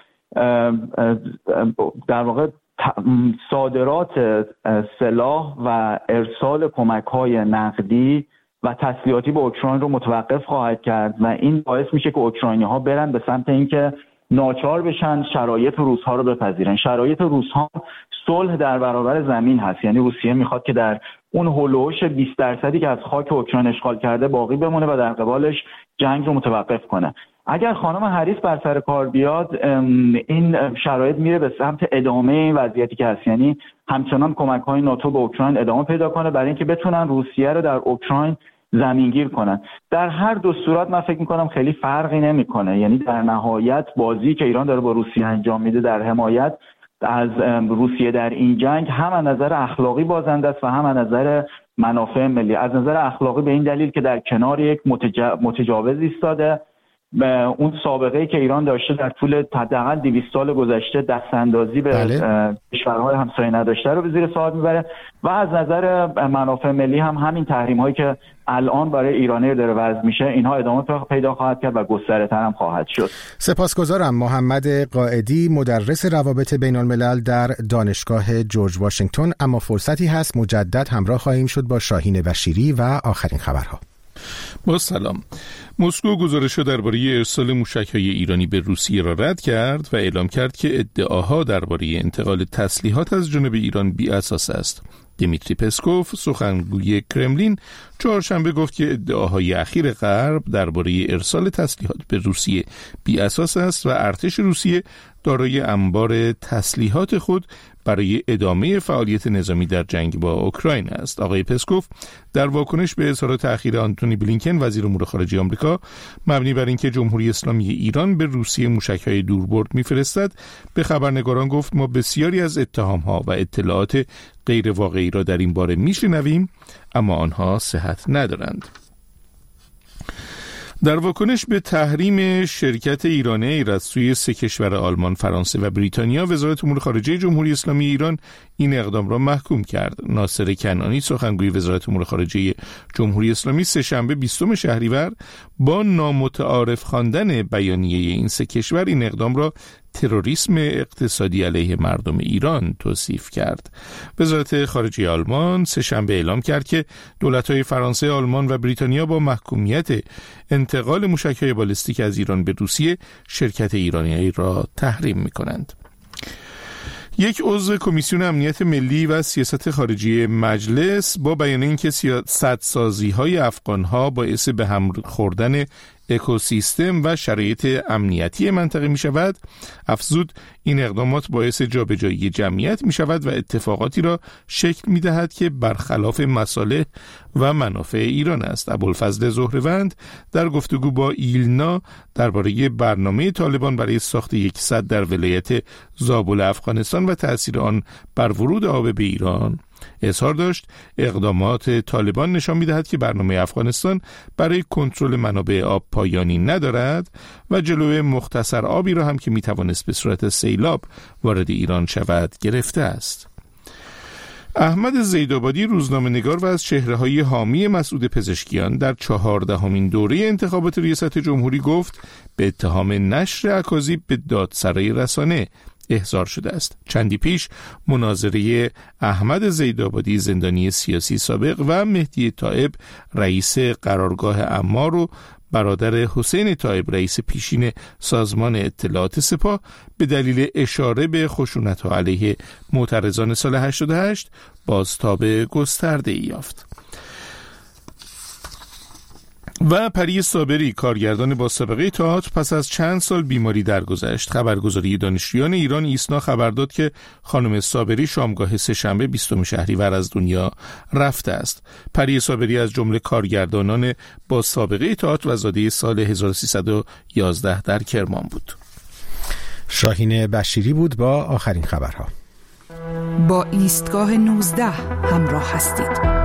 در واقع صادرات سلاح و ارسال کمک‌های نقدی و تسلیحاتی به اوکراین رو متوقف خواهد کرد و این باعث میشه که اوکراینی‌ها برن به سمت اینکه ناچار بشن شرایط روس‌ها رو بپذیرن. شرایط روس‌ها صلح در برابر زمین هست، یعنی روسیه میخواد که در اون هولوش 20% که از خاک اوکراین اشغال کرده باقی بمونه و در قبالش جنگ رو متوقف کنه. اگر خانم هریس بر سر کار بیاد، این شرایط میره به سمت ادامه این وضعیتی که هست، یعنی همچنان کمک‌های ناتو به اوکراین ادامه پیدا کنه برای اینکه بتونن روسیه رو در اوکراین زمینگیر کنن. در هر دو صورت من فکر می‌کنم خیلی فرقی نمی‌کنه، یعنی در نهایت بازی که ایران داره با روسیه انجام میده در حمایت از روسیه در این جنگ هم از نظر اخلاقی بازنده است و هم از نظر منافع ملی. از نظر اخلاقی به این دلیل که در کنار یک متجاوز ایستاده اون سابقه‌ای که ایران داشته در طول حداقل 200 سال گذشته دستاندازی به کشورهای همسایه نداشته رو به زیر سوال میبره و از نظر منافع ملی هم همین تحریم‌هایی که الان برای ایرانی داره وضع میشه اینها ادامه پیدا خواهد کرد و گستره‌تر هم خواهد شد. سپاسگزارم. محمد قائدی، مدرس روابط بین الملل در دانشگاه جورج واشنگتن. اما فرصتی هست مجدد همراه خواهیم شد با شاهین بشیری و آخرین خبرها. با سلام. مسکو گزارش درباره ارسال موشک‌های ایرانی به روسیه را رد کرد و اعلام کرد که ادعاها درباره انتقال تسلیحات از جانب ایران بی اساس است. دیمیتری پسکوف، سخنگوی کرملین، چهارشنبه گفت که ادعاهای اخیر غرب درباره ارسال تسلیحات به روسیه بی اساس است و ارتش روسیه دارای انبار تسلیحات خود برای ادامه فعالیت نظامی در جنگ با اوکراین است. آقای پسکوف در واکنش به اظهارات اخیر آنتونی بلینکن وزیر امور خارجه آمریکا مبنی بر اینکه جمهوری اسلامی ایران به روسیه موشک‌های دوربرد می‌فرستد به خبرنگاران گفت ما بسیاری از اتهام‌ها و اطلاعات غیر واقعی را در این باره می‌شنویم اما آنها صحت ندارند. در واکنش به تحریم شرکت ایران ایر از سوی 3 کشور آلمان، فرانسه و بریتانیا، وزارت امور خارجه جمهوری اسلامی ایران این اقدام را محکوم کرد. ناصر کنعانی، سخنگوی وزارت امور خارجه جمهوری اسلامی، سه‌شنبه 20 شهریور با نامتعارف خواندن بیانیه این 3 کشور این اقدام را تروریسم اقتصادی علیه مردم ایران توصیف کرد. وزارت خارجه آلمان سه‌شنبه اعلام کرد که دولت‌های فرانسه، آلمان و بریتانیا با محکومیت انتقال موشک‌های بالستیک از ایران به روسیه شرکت ایرانی را تحریم می‌کنند. یک عضو کمیسیون امنیت ملی و سیاست خارجی مجلس با بیان اینکه سدسازی‌های افغان‌ها باعث به هم خوردن اکوسیستم و شرایط امنیتی منطقه می شود، افزود این اقدامات باعث جابجایی جمعیت می شود و اتفاقاتی را شکل می دهد که برخلاف مصالح و منافع ایران است. ابوالفضل زهروند در گفتگو با ایلنا درباره برنامه طالبان برای ساخت یک سد در ولایت زابل افغانستان و تأثیر آن بر ورود آب به ایران اظهار داشت اقدامات طالبان نشان می‌دهد که برنامه افغانستان برای کنترل منابع آب پایانی ندارد و جلوی مختصر آبی را هم که می‌توانست به صورت سیلاب وارد ایران شود گرفته است. احمد زیدآبادی، روزنامه‌نگار و از چهره‌های حامی مسعود پزشکیان، در 14مین دوره انتخابات ریاست جمهوری گفت به اتهام نشر اکاذیب به دادسرای رسانه احضار شده است. چندی پیش مناظره احمد زیدآبادی، زندانی سیاسی سابق، و مهدی طایب، رئیس قرارگاه عمار، و برادر حسین طایب، رئیس پیشین سازمان اطلاعات سپاه، به دلیل اشاره به خشونت‌ها علیه معترضان سال 88 بازتاب گسترده‌ای یافت. و پری صابری، کارگردان با سابقه تئاتر، پس از چند سال بیماری درگذشت. خبرگزاری دانشجویان ایران ایسنا خبر داد که خانم صابری شامگاه سه‌شنبه 20 شهریور از دنیا رفته است. پری صابری از جمله کارگردانان با سابقه تئاتر و زاده سال 1311 در کرمان بود. شاهین بشیری بود با آخرین خبرها. با ایستگاه 19 همراه هستید.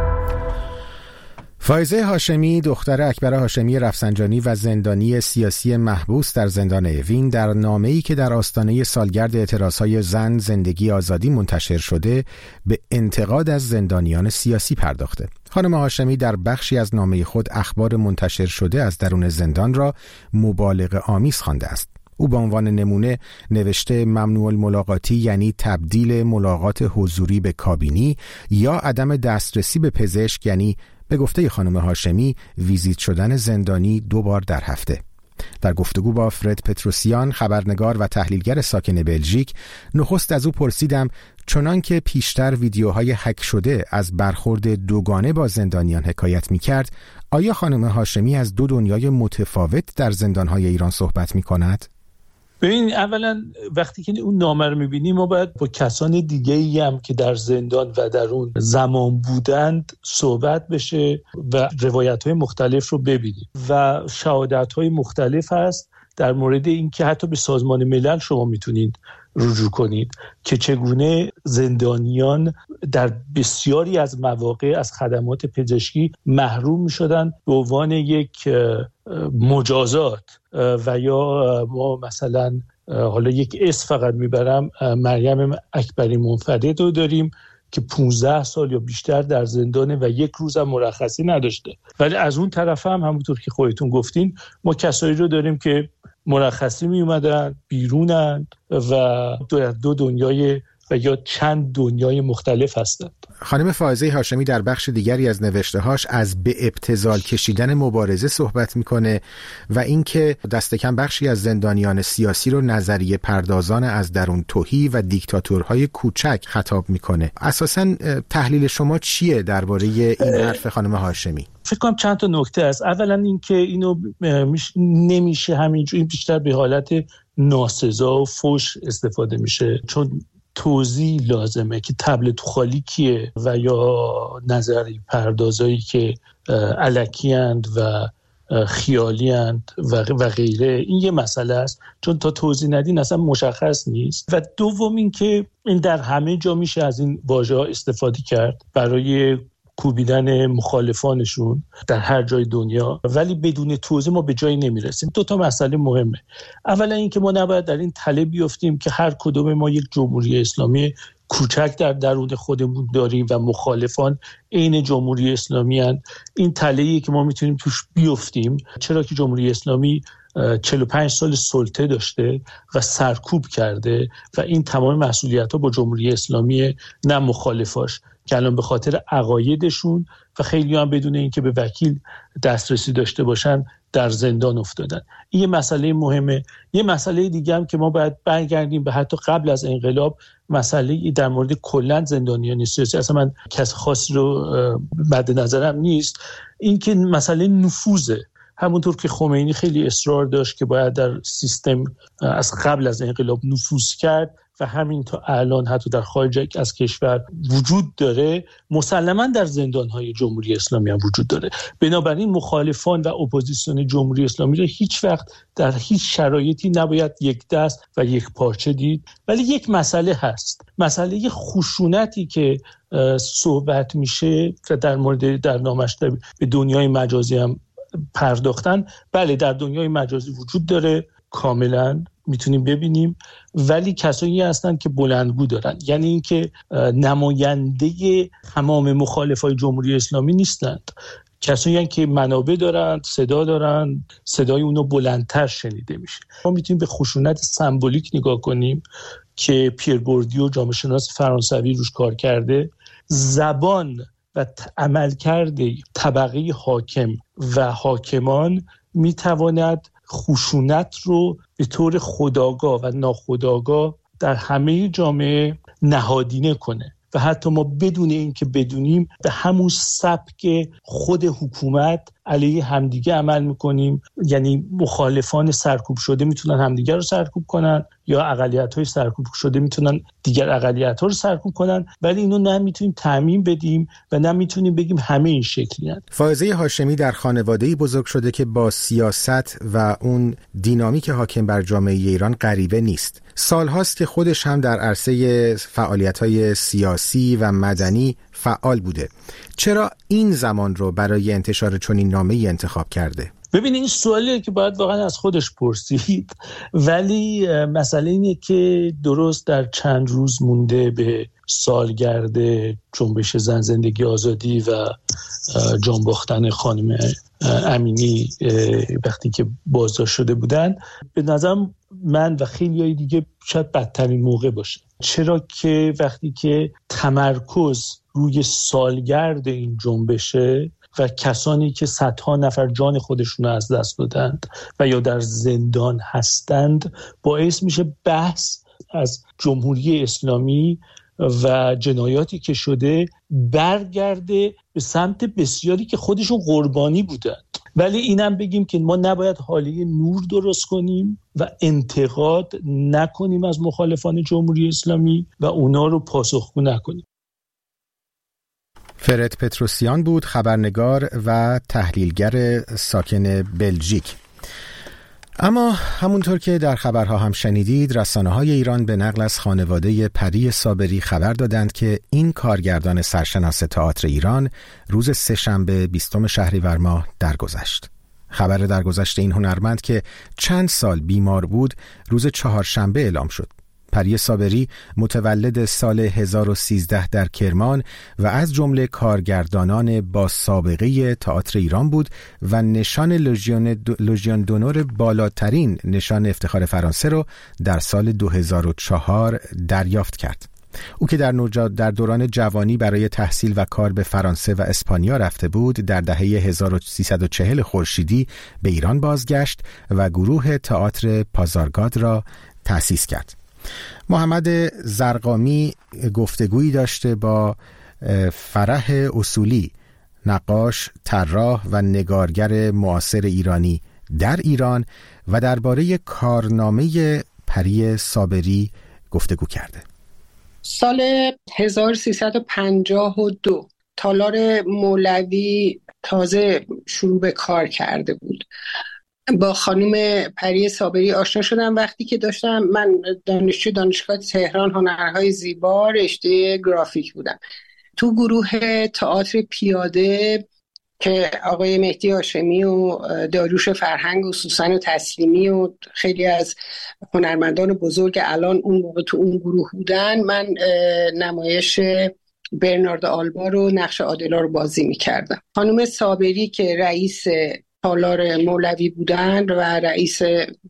فائزه هاشمی، دختر اکبر هاشمی رفسنجانی و زندانی سیاسی محبوس در زندان اوین، در نامه‌ای که در آستانه سالگرد اعتراضهای زن، زندگی، آزادی منتشر شده به انتقاد از زندانیان سیاسی پرداخته. خانم هاشمی در بخشی از نامه خود اخبار منتشر شده از درون زندان را مبالغه آمیز خوانده است. او به عنوان نمونه نوشته ممنوع الملاقاتی یعنی تبدیل ملاقات حضوری به کابینی، یا عدم دسترسی به پزشک یعنی به گفته خانم هاشمی ویزیت شدن زندانی 2 بار در هفته. در گفتگو با فرد پتروسیان، خبرنگار و تحلیلگر ساکن بلژیک، نخست از او پرسیدم چنان که پیشتر ویدیوهای هک شده از برخورد دوگانه با زندانیان حکایت می کرد، آیا خانم هاشمی از 2 دنیای متفاوت در زندانهای ایران صحبت می کند؟ ببین، اولا وقتی که اون نامه رو می‌بینیم ما باید با کسان دیگه‌ای هم که در زندان و در اون زمان بودند صحبت بشه و روایت‌های مختلف رو ببینیم و شهادت‌های مختلف هست در مورد این که حتی به سازمان ملل شما میتونید رجوع کنید که چگونه زندانیان در بسیاری از مواقع از خدمات پزشکی محروم می‌شدن به عنوان یک مجازات و یا ما مثلا حالا یک اسم فقط میبرم، مریم اکبری منفرد رو داریم که 15 سال یا بیشتر در زندانه و یک روز هم مرخصی نداشته. ولی از اون طرف هم همونطور که خودتون گفتین ما کسایی رو داریم که مرخصی می اومدن بیرونن و دو دنیای و یا چند دنیای مختلف هستند. خانم فائزه هاشمی در بخش دیگری از نوشته‌هاش از به ابتذال کشیدن مبارزه صحبت میکنه و اینکه دست کم بخشی از زندانیان سیاسی رو نظریه پردازان از درون تهی و دیکتاتورهای کوچک خطاب میکنه. اساساً تحلیل شما چیه درباره این حرف خانم هاشمی؟ فکر کنم چند تا نکته است. اولا اینکه اینو نمیشه همینجوری، بیشتر به حالت ناسزا و فحش استفاده میشه، چون توضیح لازمه که تبل تو خالی کیه و یا نظری پردازایی که الکی اند و خیالی اند و غیره. این یه مسئله است، چون تا توضیح ندین اصلا مشخص نیست. و دوم این که این در همه جا میشه از این واژه‌ها استفاده کرد برای کوبیدن مخالفانشون در هر جای دنیا، ولی بدون توضیح ما به جایی نمیرسیم. دو تا مسئله مهمه. اولا این که ما نباید در این تله بیفتیم که هر کدوم ما یک جمهوری اسلامی کوچک در درون خودمون داریم و مخالفان عین جمهوری اسلامی هستند. این تله‌ایه که ما میتونیم توش بیفتیم، چرا که جمهوری اسلامی 45 سال سلطه داشته و سرکوب کرده و این تمام مسئولیت‌ها با جمهوری اسلامی، نه مخالفاش، که الان به خاطر عقایدشون و خیلی هم بدون اینکه به وکیل دسترسی داشته باشن در زندان افتادن. این یه مسئله مهمه. یه مسئله دیگه هم که ما باید برگردیم به حتی قبل از انقلاب، مسئله در مورد کلاً زندانیان سیاسی، اصلا من کس خاصی رو مد نظرم نیست، این که مسئله نفوذه. همونطور که خمینی خیلی اصرار داشت که باید در سیستم از قبل از انقلاب نفوذ کرد و همین تا الان حتی در خارج از کشور وجود داره، مسلماً در زندان‌های جمهوری اسلامی هم وجود داره. بنابراین مخالفان و اپوزیسیون جمهوری اسلامی رو هیچ وقت در هیچ شرایطی نباید یک دست و یک پارچه دید. ولی یک مسئله هست، مسئله خشونتی که صحبت میشه و در نامش به دنیای مجازی هم پرداختن. بله، در دنیای مجازی وجود داره، کاملا میتونیم ببینیم، ولی کسایی هستن که بلندگو دارن، یعنی اینکه نماینده تمام مخالفای جمهوری اسلامی نیستند. کسایی هستن که منابع دارن، صدا دارن، صدای اونو بلندتر شنیده میشه. ما میتونیم به خشونت سمبولیک نگاه کنیم که پیر بوردیو، جامعه شناس فرانسوی، روش کار کرده. زبان و عملکرد طبقه حاکم و حاکمان میتواند خشونت رو به طور خودآگاه و ناخودآگاه در همه جامعه نهادینه کنه و حتی ما بدون اینکه بدونیم به همون سبک خود حکومت علیه همدیگه عمل میکنیم. یعنی مخالفان سرکوب شده میتونن همدیگه رو سرکوب کنن یا اقلیت‌های سرکوب شده میتونن دیگر اقلیت‌ها رو سرکوب کنن، ولی اینو نمیتونیم تعمیم بدیم و نمیتونیم بگیم همه این شکلی هستند. فائزه هاشمی در خانواده‌ای بزرگ شده که با سیاست و اون دینامیک حاکم بر جامعه ایران غریبه نیست. سالهاست که خودش هم در عرصه فعالیت‌های سیاسی و مدنی فعال بوده. چرا این زمان رو برای انتشار چنین نامه‌ای انتخاب کرده؟ ببین، این سوالیه که باید واقعا از خودش پرسید، ولی مسئله اینه که درست در چند روز مونده به سالگرد جنبش زن زندگی آزادی و جان باختن خانم امینی وقتی که بازداشت شده بودن، به نظرم من و خیلیای دیگه شاید بدترین موقع باشه. چرا که وقتی که تمرکز روی سالگرد این جنبشه و کسانی که صدها نفر جان خودشون رو از دست دادند و یا در زندان هستند، باعث میشه بحث از جمهوری اسلامی و جنایاتی که شده برگرده به سمت بسیاری که خودشون قربانی بودند. ولی اینم بگیم که ما نباید حاله نور درست کنیم و انتقاد نکنیم از مخالفان جمهوری اسلامی و اونا رو پاسخگو نکنیم. فرد پتروسیان بود، خبرنگار و تحلیلگر ساکن بلژیک. اما همونطور که در خبرها هم شنیدید، رسانه‌های ایران به نقل از خانواده پری صابری خبر دادند که این کارگردان سرشناس تئاتر ایران روز سه‌شنبه 20 شهریور ماه درگذشت. خبر درگذشت این هنرمند که چند سال بیمار بود روز چهارشنبه اعلام شد. پری صابری متولد سال 1013 در کرمان و از جمله کارگردانان با سابقه تئاتر ایران بود و نشان لژیون دونور بالاترین نشان افتخار فرانسه را در سال 2004 دریافت کرد. او که در دوران جوانی برای تحصیل و کار به فرانسه و اسپانیا رفته بود، در دهه 1340 خورشیدی به ایران بازگشت و گروه تئاتر پازارگاد را تأسیس کرد. محمد زرقامی گفتگویی داشته با فرح اصولی، نقاش، طراح و نگارگر معاصر ایرانی در ایران و درباره کارنامه پری صابری گفتگو کرده. سال 1352 تالار مولوی تازه شروع به کار کرده بود. با خانم پری صابری آشنا شدم وقتی که من دانشجو دانشگاه تهران هنرهای زیبا رشته گرافیک بودم. تو گروه تئاتر پیاده که آقای مهدی هاشمی و داریوش فرهنگ و سوسن تسلیمی و خیلی از هنرمندان بزرگ الان اون موقع تو اون گروه بودن، من نمایش برنارد آلبا رو نقش عادلا رو بازی میکردم. خانم صابری که رئیس تالار مولوی بودن و رئیس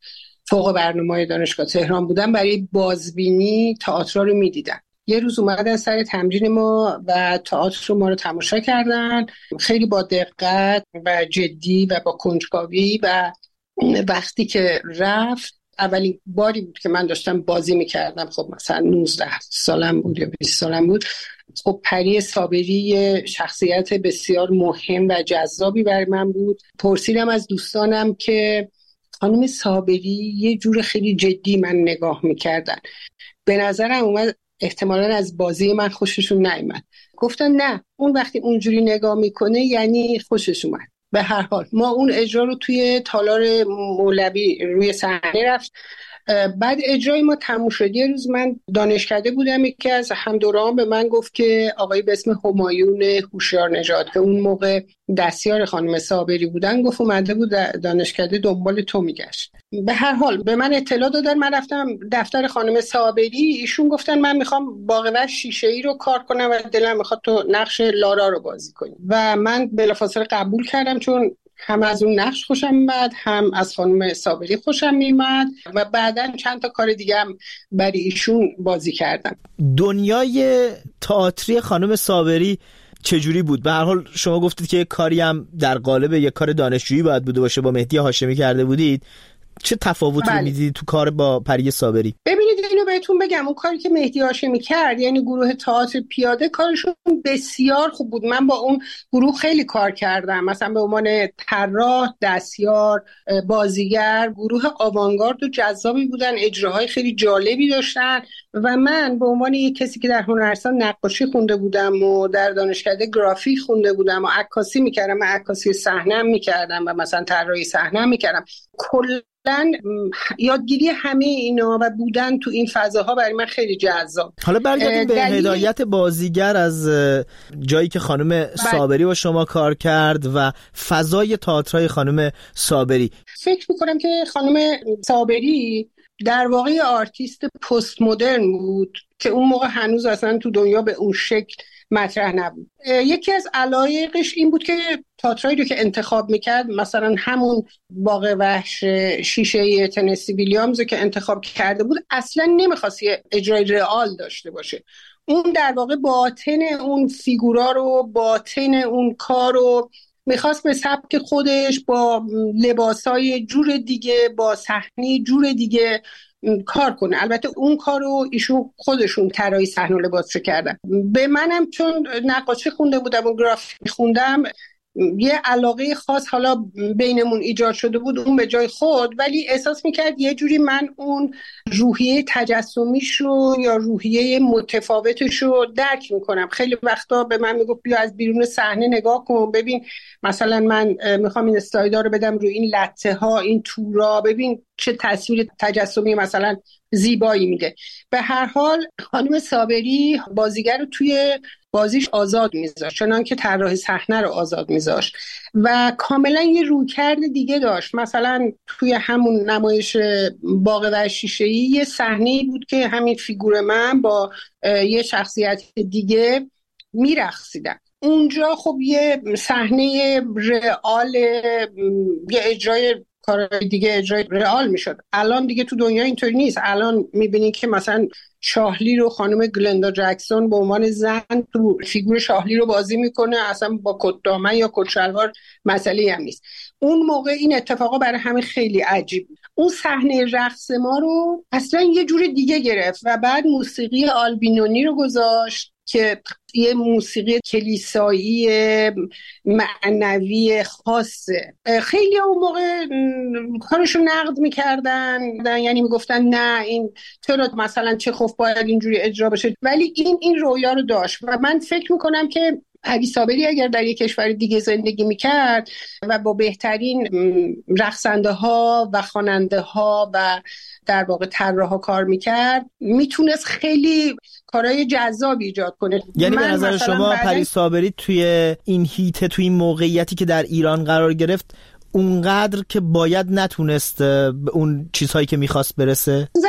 فوق برنامه‌های دانشگاه تهران بودن، برای بازبینی تئاتر رو میدیدن. یه روز اومدن سر تمرین ما و تئاتر ما رو تماشا کردن، خیلی با دقت و جدی و با کنجکاوی، و وقتی که رفت اولین باری بود که من داشتم بازی میکردم. خب مثلا 19 سالم بود یا 20 سالم بود. خب پری صابری شخصیت بسیار مهم و جذابی برای من بود. پرسیدم از دوستانم که خانم صابری یه جور خیلی جدی من نگاه میکردن، به نظرم اومد احتمالاً از بازی من خوششون نیامد. گفتن نه، اون وقتی اونجوری نگاه میکنه یعنی خوشش اومد. به هر حال ما اون اجرا رو توی تالار مولوی روی صحنه رفت. بعد اجرای ما تموم شد. یه روز من دانشکده بودم، یکی از همدوران به من گفت که آقای به اسم همایون هوشیار نژاد که اون موقع دستیار خانم صابری بودن، گفت اومده بود دانشکده دنبال تو میگشت. به هر حال به من اطلاع دادن، من رفتم دفتر خانم صابری، ایشون گفتن من میخوام باغوش شیشه‌ای رو کار کنم و دلم میخواد تو نقش لارا رو بازی کنی. و من بلافاصله قبول کردم، چون هم از اون نقش خوشم میاد، هم از خانم صابری خوشم میاد و بعداً چند تا کار دیگه هم برای ایشون بازی کردم. دنیای تئاتری خانم صابری چجوری بود؟ به هر حال شما گفتید که کاری هم در قالب یک کار دانشجویی باید بوده باشه، با مهدی هاشمی کرده بودید. چه تفاوتی رو می‌دیدید تو کار با پری صابری؟ ببینید اینو بهتون بگم، اون کاری که مهدی هاشمی کرد، یعنی گروه تئاتر پیاده، کارشون بسیار خوب بود. من با اون گروه خیلی کار کردم، مثلا به عنوان طراح، دستیار، بازیگر. گروه آوانگارد و جذابی بودن، اجراهای خیلی جالبی داشتن و من به عنوان یک کسی که در هنرستان نقاشی خونده بودم و در دانشکده گرافیک خونده بودم و عکاسی می‌کردم، من عکاسی صحنه می‌کردم و مثلا طراحی صحنه می‌کردم. کلا یادگیری همه اینا و بودن تو این فضاها برای من خیلی جذاب. حالا برگردیم به هدایت بازیگر از جایی که خانم صابری با شما کار کرد و فضای تئاترای خانم صابری. فکر میکنم که خانم صابری در واقع آرتیست پست مدرن بود که اون موقع هنوز اصلا تو دنیا به اون شکل مطرح نبود. یکی از علایقش این بود که تئاترایی رو که انتخاب میکرد، مثلا همون باغ وحش شیشه تنسی ویلیامز که انتخاب کرده بود، اصلا نمیخواست یه اجرای رئال داشته باشه. اون در واقع باطن اون فیگورا رو، باطن اون کار رو میخواست به سبک خودش، با لباسای جور دیگه، با صحنه جور دیگه کار کنه. البته اون کارو ایشون خودشون طراحی صحنه و لباس کردن. به منم چون نقاشی خونده بودم و گرافیک خوندم، یه علاقه خاص حالا بینمون ایجاد شده بود، اون به جای خود، ولی احساس میکرد یه جوری من اون روحیه تجسمیشو یا روحیه متفاوتشو درک میکنم. خیلی وقتا به من میگفت بیا از بیرون صحنه نگاه کن، ببین مثلا من میخوام این استایلا رو بدم روی این لته ها، این تورا، ببین چه تصویر تجسمی مثلا زیبایی میده. به هر حال خانم صابری بازیگر رو توی بازیش آزاد میذاشت، چنان که طراح صحنه رو آزاد میذاشت و کاملا یه رویکرد دیگه داشت. مثلا توی همون نمایش باغ و شیشه‌ای یه صحنه‌ای بود که همین فیگور من با یه شخصیت دیگه میرقصیدن. اونجا خب یه صحنه رئال، یه اجرای کارهای دیگه اجرای رئال میشد. الان دیگه تو دنیا اینطوری نیست. الان میبینی که مثلا شاهلی رو خانم گلندا جکسون به عنوان زن تو فیگور شاهلی رو بازی میکنه، اصلا با کت دامن یا کت شلوار مسئله هم نیست. اون موقع این اتفاقا برای همه خیلی عجیب بود. اون صحنه رقص ما رو اصلا یه جور دیگه گرفت و بعد موسیقی آلبینونی رو گذاشت که یه موسیقی کلیسایی معنوی خاصه. خیلی اون موقع کارشو نقد میکردن، یعنی میگفتن نه این چرا مثلا چخوف باید اینجوری اجرا بشه، ولی این رویا رو داشت و من فکر میکنم که پری صابری اگر در یک کشور دیگه زندگی میکرد و با بهترین رقصنده ها و خواننده ها و در واقع طراحا کار میکرد، میتونست خیلی کارهای جذاب ایجاد کنه. یعنی به نظر شما پری صابری توی این هیته، توی این موقعیتی که در ایران قرار گرفت، اونقدر که باید نتونست به اون چیزهایی که میخواست برسه؟ نظر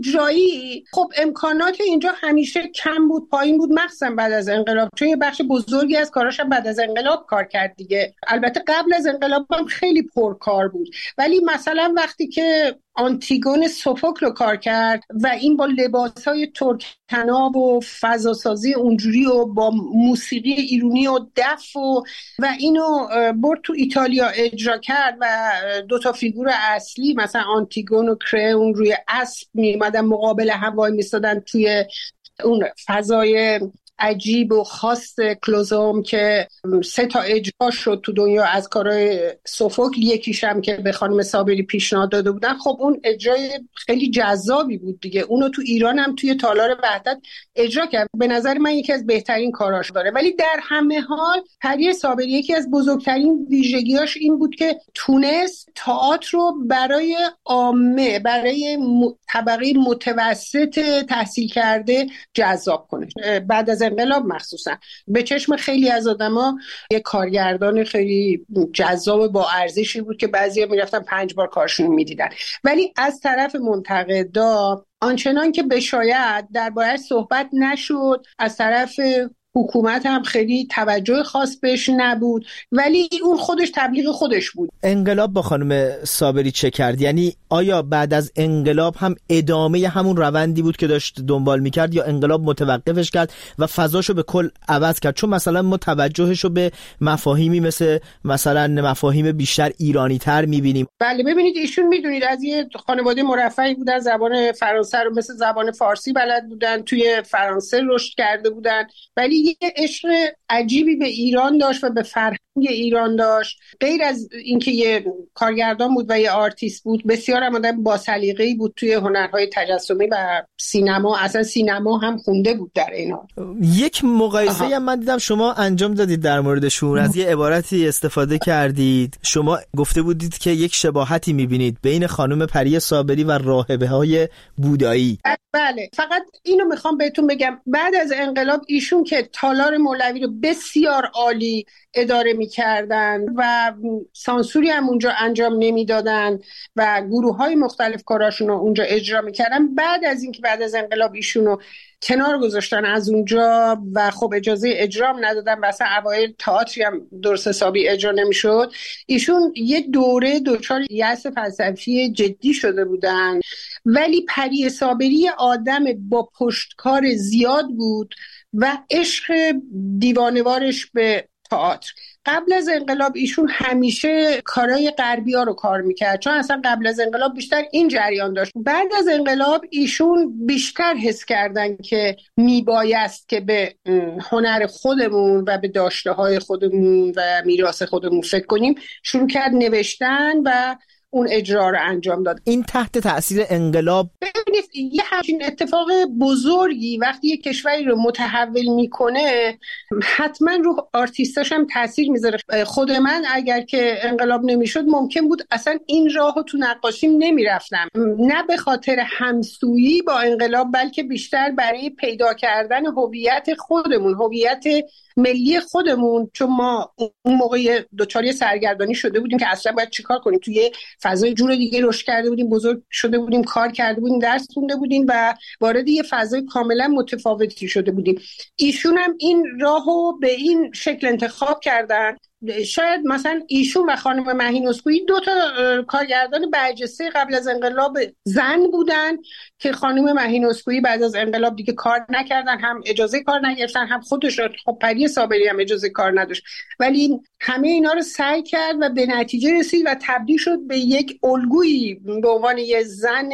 اجرایی خب امکانات اینجا همیشه کم بود، پایین بود، مخصوصا بعد از انقلاب، چون یه بخش بزرگی از کاراش بعد از انقلاب کار کرد دیگه. البته قبل از انقلاب هم خیلی پرکار بود، ولی مثلا وقتی که آنتیگون سوفوکل رو کار کرد و این با لباسهای ترک‌طناب و فضاسازی اونجوری و با موسیقی ایرانی و دف و اینو برد تو ایتالیا اجرا کرد و دوتا فیگور اصلی مثلا آنتیگون و کریون روی اسب میمدن مقابل هم وای میستادن توی اون فضای عجیب و خاص کلوزوم که 3 تا اجرا شد تو دنیا از کارهای سوفوکل، یکیشم که به خانم صابری پیشنهاد داده بودن. خب اون اجرای خیلی جذابی بود دیگه. اونو تو ایران هم توی تالار وحدت اجرا کرد. به نظر من یکی از بهترین کاراش داره. ولی در همه حال پری صابری یکی از بزرگترین ویژگیاش این بود که تونست تئاتر رو برای عامه، برای طبقه متوسط تحصیل کرده جذاب کنه. بعد از انقلاب مخصوصا به چشم خیلی از آدما یه کارگردان خیلی جذاب با ارزشی بود که بعضیا میرفتن 5 بار کارشون میدیدن. ولی از طرف منتقدا آنچنان که بشاید درباره‌اش صحبت نشد، از طرف حکومت هم خیلی توجه خاص بهش نبود، ولی اون خودش تبلیغ خودش بود. انقلاب با خانم صابری چه کرد؟ یعنی آیا بعد از انقلاب هم ادامه همون روندی بود که داشت دنبال میکرد یا انقلاب متوقفش کرد و فضاشو به کل عوض کرد؟ چون مثلا ما توجهشو به مفاهیمی مثلا مفاهیم بیشتر ایرانی تر میبینیم. بله ببینید ایشون میدونید از یه خانواده مرفهی بودن، زبان فرانسه رو مثل زبان فارسی بلد بودن، توی فرانسه رشد کرده بودن، ولی یه عشق عجیبی به ایران داشت و به فرهنگ ایران داشت. غیر از اینکه یه کارگردان بود و یه آرتیست بود، بسیار هم آدم با سلیقه‌ای بود توی هنرهای تجسمی و سینما. اصلا سینما هم خونده بود در اینا. یک مقایسه هم من دیدم شما انجام دادید در موردشون، از یه عبارتی استفاده کردید. شما گفته بودید که یک شباهتی می‌بینید بین خانم پری صابری و راهبه‌های بودایی. بله، فقط اینو میخوام بهتون بگم، بعد از انقلاب ایشون که تالار مولوی رو بسیار عالی اداره میکردن و سانسوری هم اونجا انجام نمیدادن و گروه‌های مختلف کاراشون رو اونجا اجرا میکردن، بعد از اینکه بعد از انقلاب ایشونو کنار گذاشتن از اونجا و خب اجازه اجرا هم ندادن و اصلا اوایل تئاتری هم درست حسابی اجرا نمیشد، ایشون یه دوره دچار یأس فلسفی جدی شده بودن. ولی پری صابری آدم با پشتکار زیاد بود و عشق دیوانوارش به تئاتر. قبل از انقلاب ایشون همیشه کارهای غربی ها رو کار میکرد، چون اصلا قبل از انقلاب بیشتر این جریان داشت. بعد از انقلاب ایشون بیشتر حس کردن که میبایست که به هنر خودمون و به داشته های خودمون و میراث خودمون فکر کنیم. شروع کرد نوشتن و اون اجرا رو انجام داد. این تحت تأثیر انقلاب ببینید یه همچین اتفاق بزرگی وقتی یه کشوری رو متحول میکنه حتما رو آرتیستاش هم تاثیر میذاره. خود من اگر که انقلاب نمیشد ممکن بود اصلا این راهو تو نقاشیم نمیرفتم، نه به خاطر همسویی با انقلاب بلکه بیشتر برای پیدا کردن هویت خودمون، هویت ملی خودمون، چون ما اون موقع دوچاری سرگردانی شده بودیم که اصلا باید چیکار کنیم، توی فضای جور دیگه رشد کرده بودیم، بزرگ شده بودیم، کار کرده بودیم، درس خونده بودیم و وارد یه فضای کاملا متفاوتی شده بودیم. ایشون هم این راهو به این شکل انتخاب کردن. شاید مثلا ایشون و خانم مهین اسکویی 2 تا کارگردان برجسته قبل از انقلاب زن بودن که خانم مهین اسکویی بعد از انقلاب دیگه کار نکردن، هم اجازه کار نگرفتن، هم خودش خب پری صابری هم اجازه کار نداشت، ولی همه اینا رو سعی کرد و به نتیجه رسید و تبدیل شد به یک الگویی به عنوان یه زن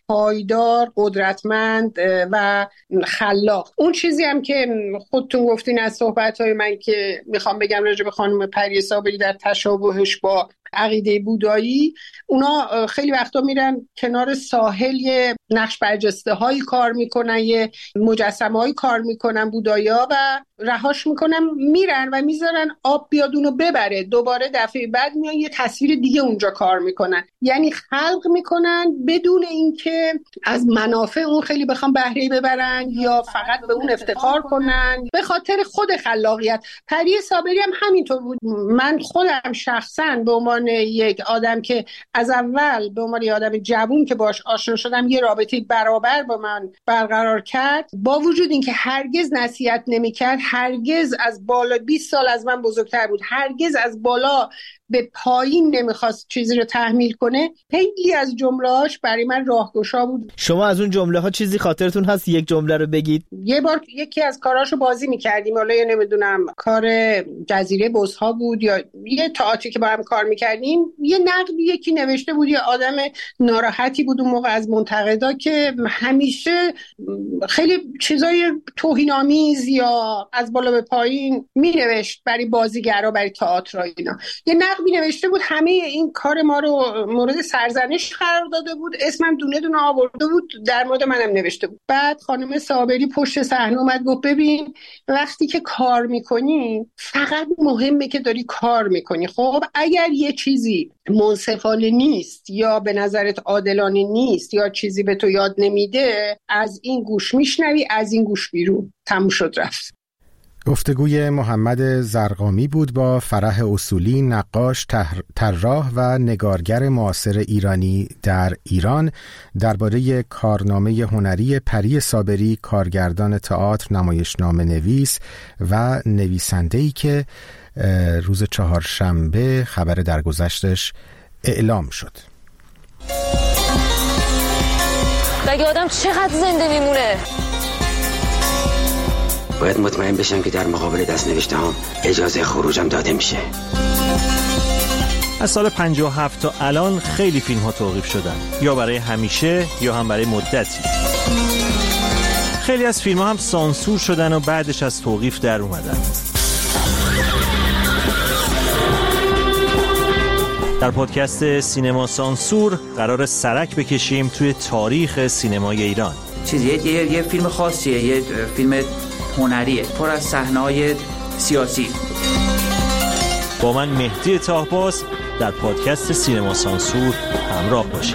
پایدار، قدرتمند و خلاق. اون چیزی هم که خودتون گفتین از صحبت‌های من که میخوام بگم راجع به خانم پری صابری در تشابهش با عقیده بودایی، اونا خیلی وقتا میرن کنار ساحل یه نقش برجسته هایی کار میکنن، یه مجسمه هایی کار میکنن بودایا و رهاش میکنن، میرن و میذارن آب بیاد اونو ببره، دوباره دفعه بعد میان یه تصویر دیگه اونجا کار میکنن، یعنی خلق میکنن بدون اینکه از منافع اون خیلی بخوام بهره ببرن یا فقط به اون افتخار کنن، به خاطر خود خلاقیت. پری صابری هم همینطور بود. من خودم شخصا به عنوان یک آدم که از اول به عنوان یک آدم جوون که باش آشنا شدم یه رابطه برابر با من برقرار کرد، با وجود اینکه هرگز نصیحت نمی‌کرد، هرگز از بالا 20 سال از من بزرگتر بود، هرگز از بالا به پایین نمیخواست چیزی رو تحمیل کنه، خیلی از جمله‌هاش برای من راهگشا بود. شما از اون جمله ها چیزی خاطرتون هست؟ یک جمله رو بگید. یه بار یکی از کاراشو بازی میکردیم، حالا یا نمیدونم کار جزیره بزها بود یا یه تئاتری که با هم کار میکردیم، یه نقدی یکی نوشته بود، یه آدم ناراحتی بود اون موقع از منتقدا که همیشه خیلی چیزای توهین‌آمیز یا از بالا به پایین مینوشت برای بازیگرا، برای تئاتر اینا. یه نقدی نوشته بود، همه این کار ما رو مورد سرزنش قرار داده بود، اسمم دونه دونه آورده بود، در مورد منم نوشته بود. بعد خانم صابری پشت صحنه اومد گفت ببین وقتی که کار میکنی فقط مهمه که داری کار میکنی، خب اگر یه چیزی منصفانه نیست یا به نظرت عادلانه نیست یا چیزی به تو یاد نمیده، از این گوش میشنوی، از این گوش بیرون، تموم شد رفت. گفتگوی محمد زرقامی بود با فرح اصولی، نقاش، طراح و نگارگر معاصر ایرانی در ایران، درباره کارنامه هنری پری صابری، کارگردان تئاتر، نمایشنامه نویس و نویسنده‌ای که روز چهارشنبه خبر درگذشتش اعلام شد. مگه آدم چقدر زنده میمونه؟ باید مطمئن بشم که در مقابل دست‌نوشته هم اجازه خروجم داده میشه. از سال 57 تا الان خیلی فیلم ها توقیف شدن، یا برای همیشه یا هم برای مدتی. خیلی از فیلم ها هم سانسور شدن و بعدش از توقیف در اومدن. در پادکست سینما سانسور قرار سرک بکشیم توی تاریخ سینمای ایران. یه فیلم خاصیه، یه فیلم هنریه پر از صحنه‌های سیاسی. با من مهدی طاهباز در پادکست سینما سانسور همراه باشید.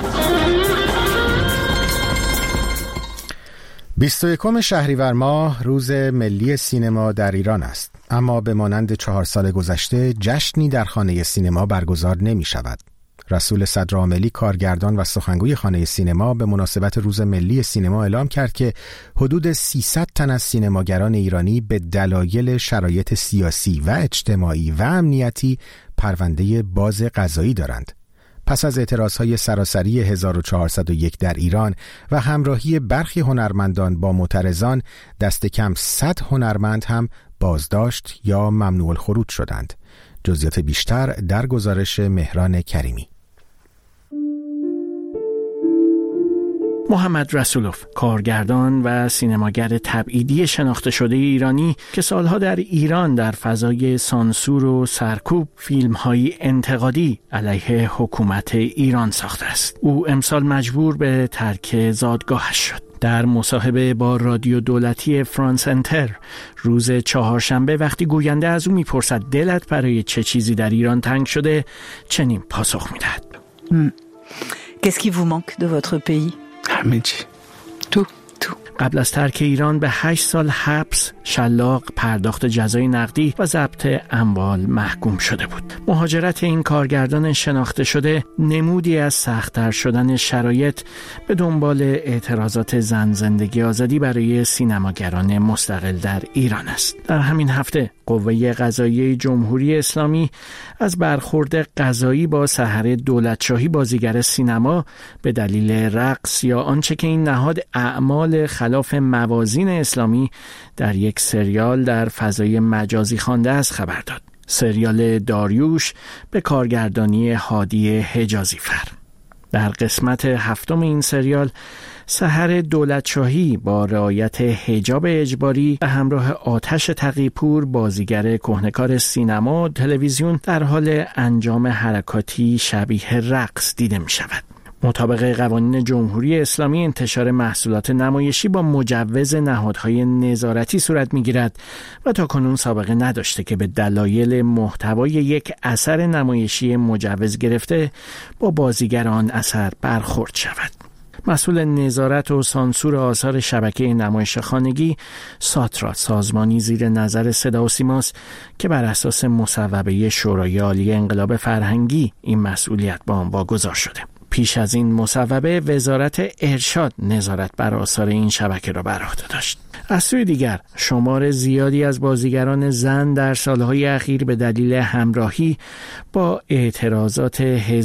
21 شهریور ماه روز ملی سینما در ایران است، اما به مانند 4 سال گذشته جشنی در خانه سینما برگزار نمی شود. رسول صدرعاملی، کارگردان و سخنگوی خانه سینما، به مناسبت روز ملی سینما اعلام کرد که حدود 300 تن از سینماگران ایرانی به دلایل شرایط سیاسی و اجتماعی و امنیتی پرونده باز قضایی دارند. پس از اعتراضهای سراسری 1401 در ایران و همراهی برخی هنرمندان با معترضان، دست کم 100 هنرمند هم بازداشت یا ممنوع الخروج شدند. جزئیات بیشتر در گزارش مهران کریمی. محمد رسولوف، کارگردان و سینماگر تبعیدی شناخته شده ایرانی که سالها در ایران در فضای سانسور و سرکوب فیلم‌های انتقادی علیه حکومت ایران ساخته است. او امسال مجبور به ترک زادگاهش شد. در مصاحبه با رادیو دولتی فرانس انتر روز چهارشنبه وقتی گوینده از او میپرسد دلت برای چه چیزی در ایران تنگ شده، چنین پاسخ میدهد. Qu'est-ce qui vous manque de votre pays? همه چی. قبل از ترک ایران به 8 سال حبس، شلاق، پرداخت جزای نقدی و ضبط اموال محکوم شده بود. مهاجرت این کارگردان شناخته شده نمودی از سخت‌تر شدن شرایط به دنبال اعتراضات زن زندگی آزادی برای سینماگران مستقل در ایران است. در همین هفته قوه قضاییه جمهوری اسلامی از برخورد قضایی با سحر دولتشاهی بازیگر سینما به دلیل رقص یا آنچه که این نهاد اعمال خلاف موازین اسلامی در یک سریال در فضای مجازی خوانده است خبر داد. سریال داریوش به کارگردانی هادی حجازیفر. در قسمت 7 این سریال سحر دولتشاهی با رعایت حجاب اجباری به همراه آتش تقی‌پور، بازیگر کهنه‌کار سینما و تلویزیون، در حال انجام حرکاتی شبیه رقص دیده می شود. مطابق قوانین جمهوری اسلامی انتشار محصولات نمایشی با مجوز نهادهای نظارتی صورت می‌گیرد و تاکنون سابقه نداشته که به دلایل محتوای یک اثر نمایشی مجوز گرفته با بازیگر آن اثر برخورد شود. مسئول نظارت و سانسور آثار شبکه نمایش خانگی ساترا، سازمانی زیر نظر صدا و سیماست که بر اساس مصوبه شورای عالی انقلاب فرهنگی این مسئولیت با آن واگذار شده. پیش از این مصوبه وزارت ارشاد نظارت بر آثار این شبکه را بر عهده داشت. از سوی دیگر شمار زیادی از بازیگران زن در سالهای اخیر به دلیل همراهی با اعتراضات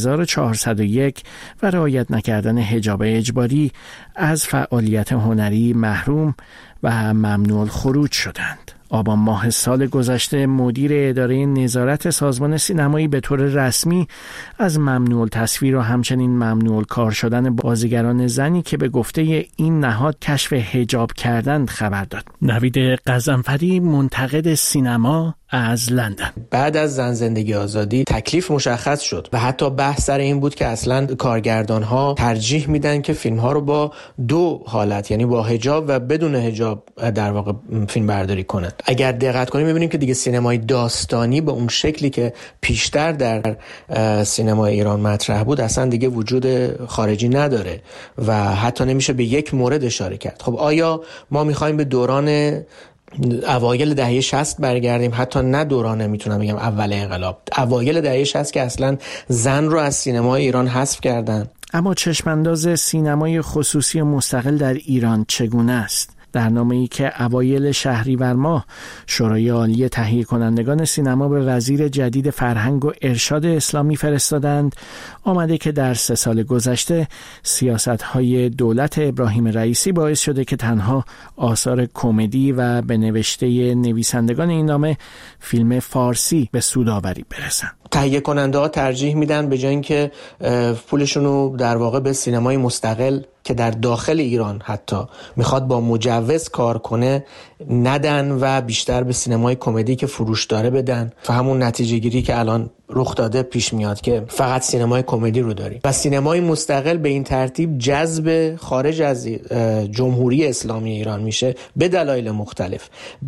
1401 و رعایت نکردن حجاب اجباری از فعالیت هنری محروم و ممنوع الخروج شدند. آبان ماه سال گذشته مدیر اداره نظارت سازمان سینمایی به طور رسمی از ممنوع التصویر و همچنین ممنوع الکار شدن بازیگران زنی که به گفته این نهاد کشف حجاب کردند خبر داد. نوید غضنفری، منتقد سینما از لندن: بعد از زن زندگی آزادی تکلیف مشخص شد و حتی بحث سر این بود که اصلا کارگردان ها ترجیح میدن که فیلم ها رو با دو حالت، یعنی با حجاب و بدون حجاب در واقع فیلم برداری کنند. اگر دقت کنیم میبینیم که دیگه سینمای داستانی به اون شکلی که پیشتر در سینمای ایران مطرح بود اصلا دیگه وجود خارجی نداره و حتی نمیشه به یک مورد اشاره کرد. خب آیا ما میخوایم به دوران اوایل دهه 60 برگردیم؟ حتی نه دوران، میتونم بگم اول انقلاب، اوایل دهه 60 که اصلا زن رو از سینمای ایران حذف کردن. اما چشمانداز سینمای خصوصی مستقل در ایران چگونه است؟ در نامه‌ای که اوایل شهریور ماه شورای عالی تهیه کنندگان سینما به وزیر جدید فرهنگ و ارشاد اسلامی فرستادند، آمده که در 3 سال گذشته سیاست‌های دولت ابراهیم رئیسی باعث شده که تنها آثار کمدی و به نوشته نویسندگان این نامه فیلم فارسی به سودآوری برسند. تهیه کننده ها ترجیح میدن به جای اینکه پولشون رو در واقع به سینمای مستقل که در داخل ایران حتی میخواد با مجوز کار کنه ندن و بیشتر به سینمای کمدی که فروش داره بدن و همون نتیجه گیری که الان رخ داده پیش میاد که فقط سینمای کمدی رو داریم و سینمای مستقل به این ترتیب جذب خارج از جمهوری اسلامی ایران میشه به دلایل مختلف،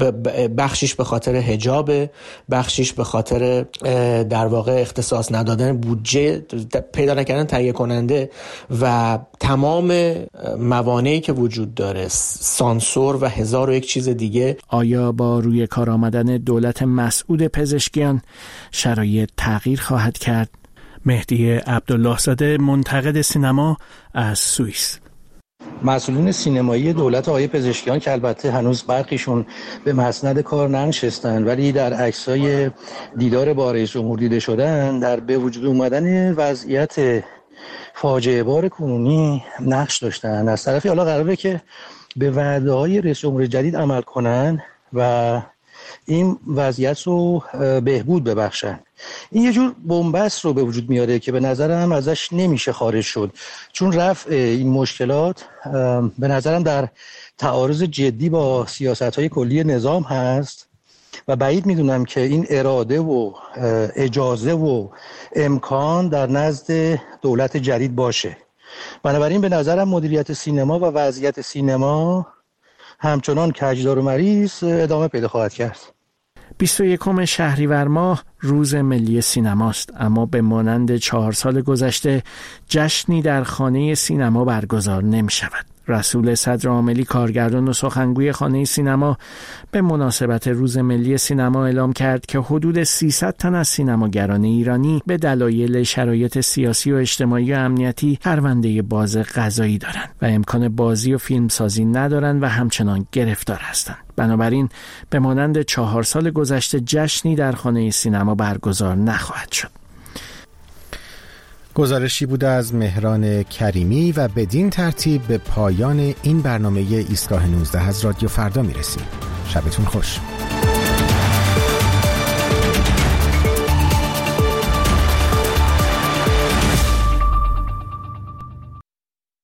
بخشیش به خاطر حجاب، بخشیش به خاطر در واقع اختصاص ندادن بودجه، پیدا نکردن تهیه کننده و تمام موانعی که وجود داره، سانسور و 1001 چیز دیگه. آیا با روی کار آمدن دولت مسعود پزشکیان شرایط تغییر خواهد کرد؟ مهدی عبدالله زاده، منتقد سینما از سوئیس: مسئولین سینمایی دولت آقای پزشکیان که البته هنوز برخیشون به مسند کار ننشستن ولی در عکسای دیدار با رئیس جمهور دیده شدن، در به وجود اومدن وضعیت فاجعه بار کنونی نقش داشتن. از طرفی حالا قراره که به وعده‌های رئیس جمهور جدید عمل کنن و این وضعیت رو بهبود ببخشن. این یه جور بنبست رو به وجود میاره که به نظرم ازش نمیشه خارج شد، چون رفع این مشکلات به نظرم در تعارض جدی با سیاست‌های کلی نظام هست و بعید میدونم که این اراده و اجازه و امکان در نزد دولت جدید باشه. بنابراین به نظرم مدیریت سینما و وضعیت سینما همچنان کجدار و مریض ادامه پیدا خواهد کرد. 21 شهریور ماه روز ملی سینماست، اما به مانند 4 سال گذشته جشنی در خانه سینما برگزار نمی شود. رسول صدرعاملی کارگردان و سخنگوی خانه سینما به مناسبت روز ملی سینما اعلام کرد که حدود 300 تن از سینماگران ایرانی به دلایل شرایط سیاسی و اجتماعی و امنیتی پرونده باز قضایی دارند و امکان بازی و فیلمسازی ندارند و همچنان گرفتار هستند. بنابراین به مانند 4 سال گذشته جشنی در خانه سینما برگزار نخواهد شد. گزارشی بوده از مهران کریمی و بدین ترتیب به پایان این برنامه ایستگاه 19 از رادیو فردا میرسیم. شبتون خوش.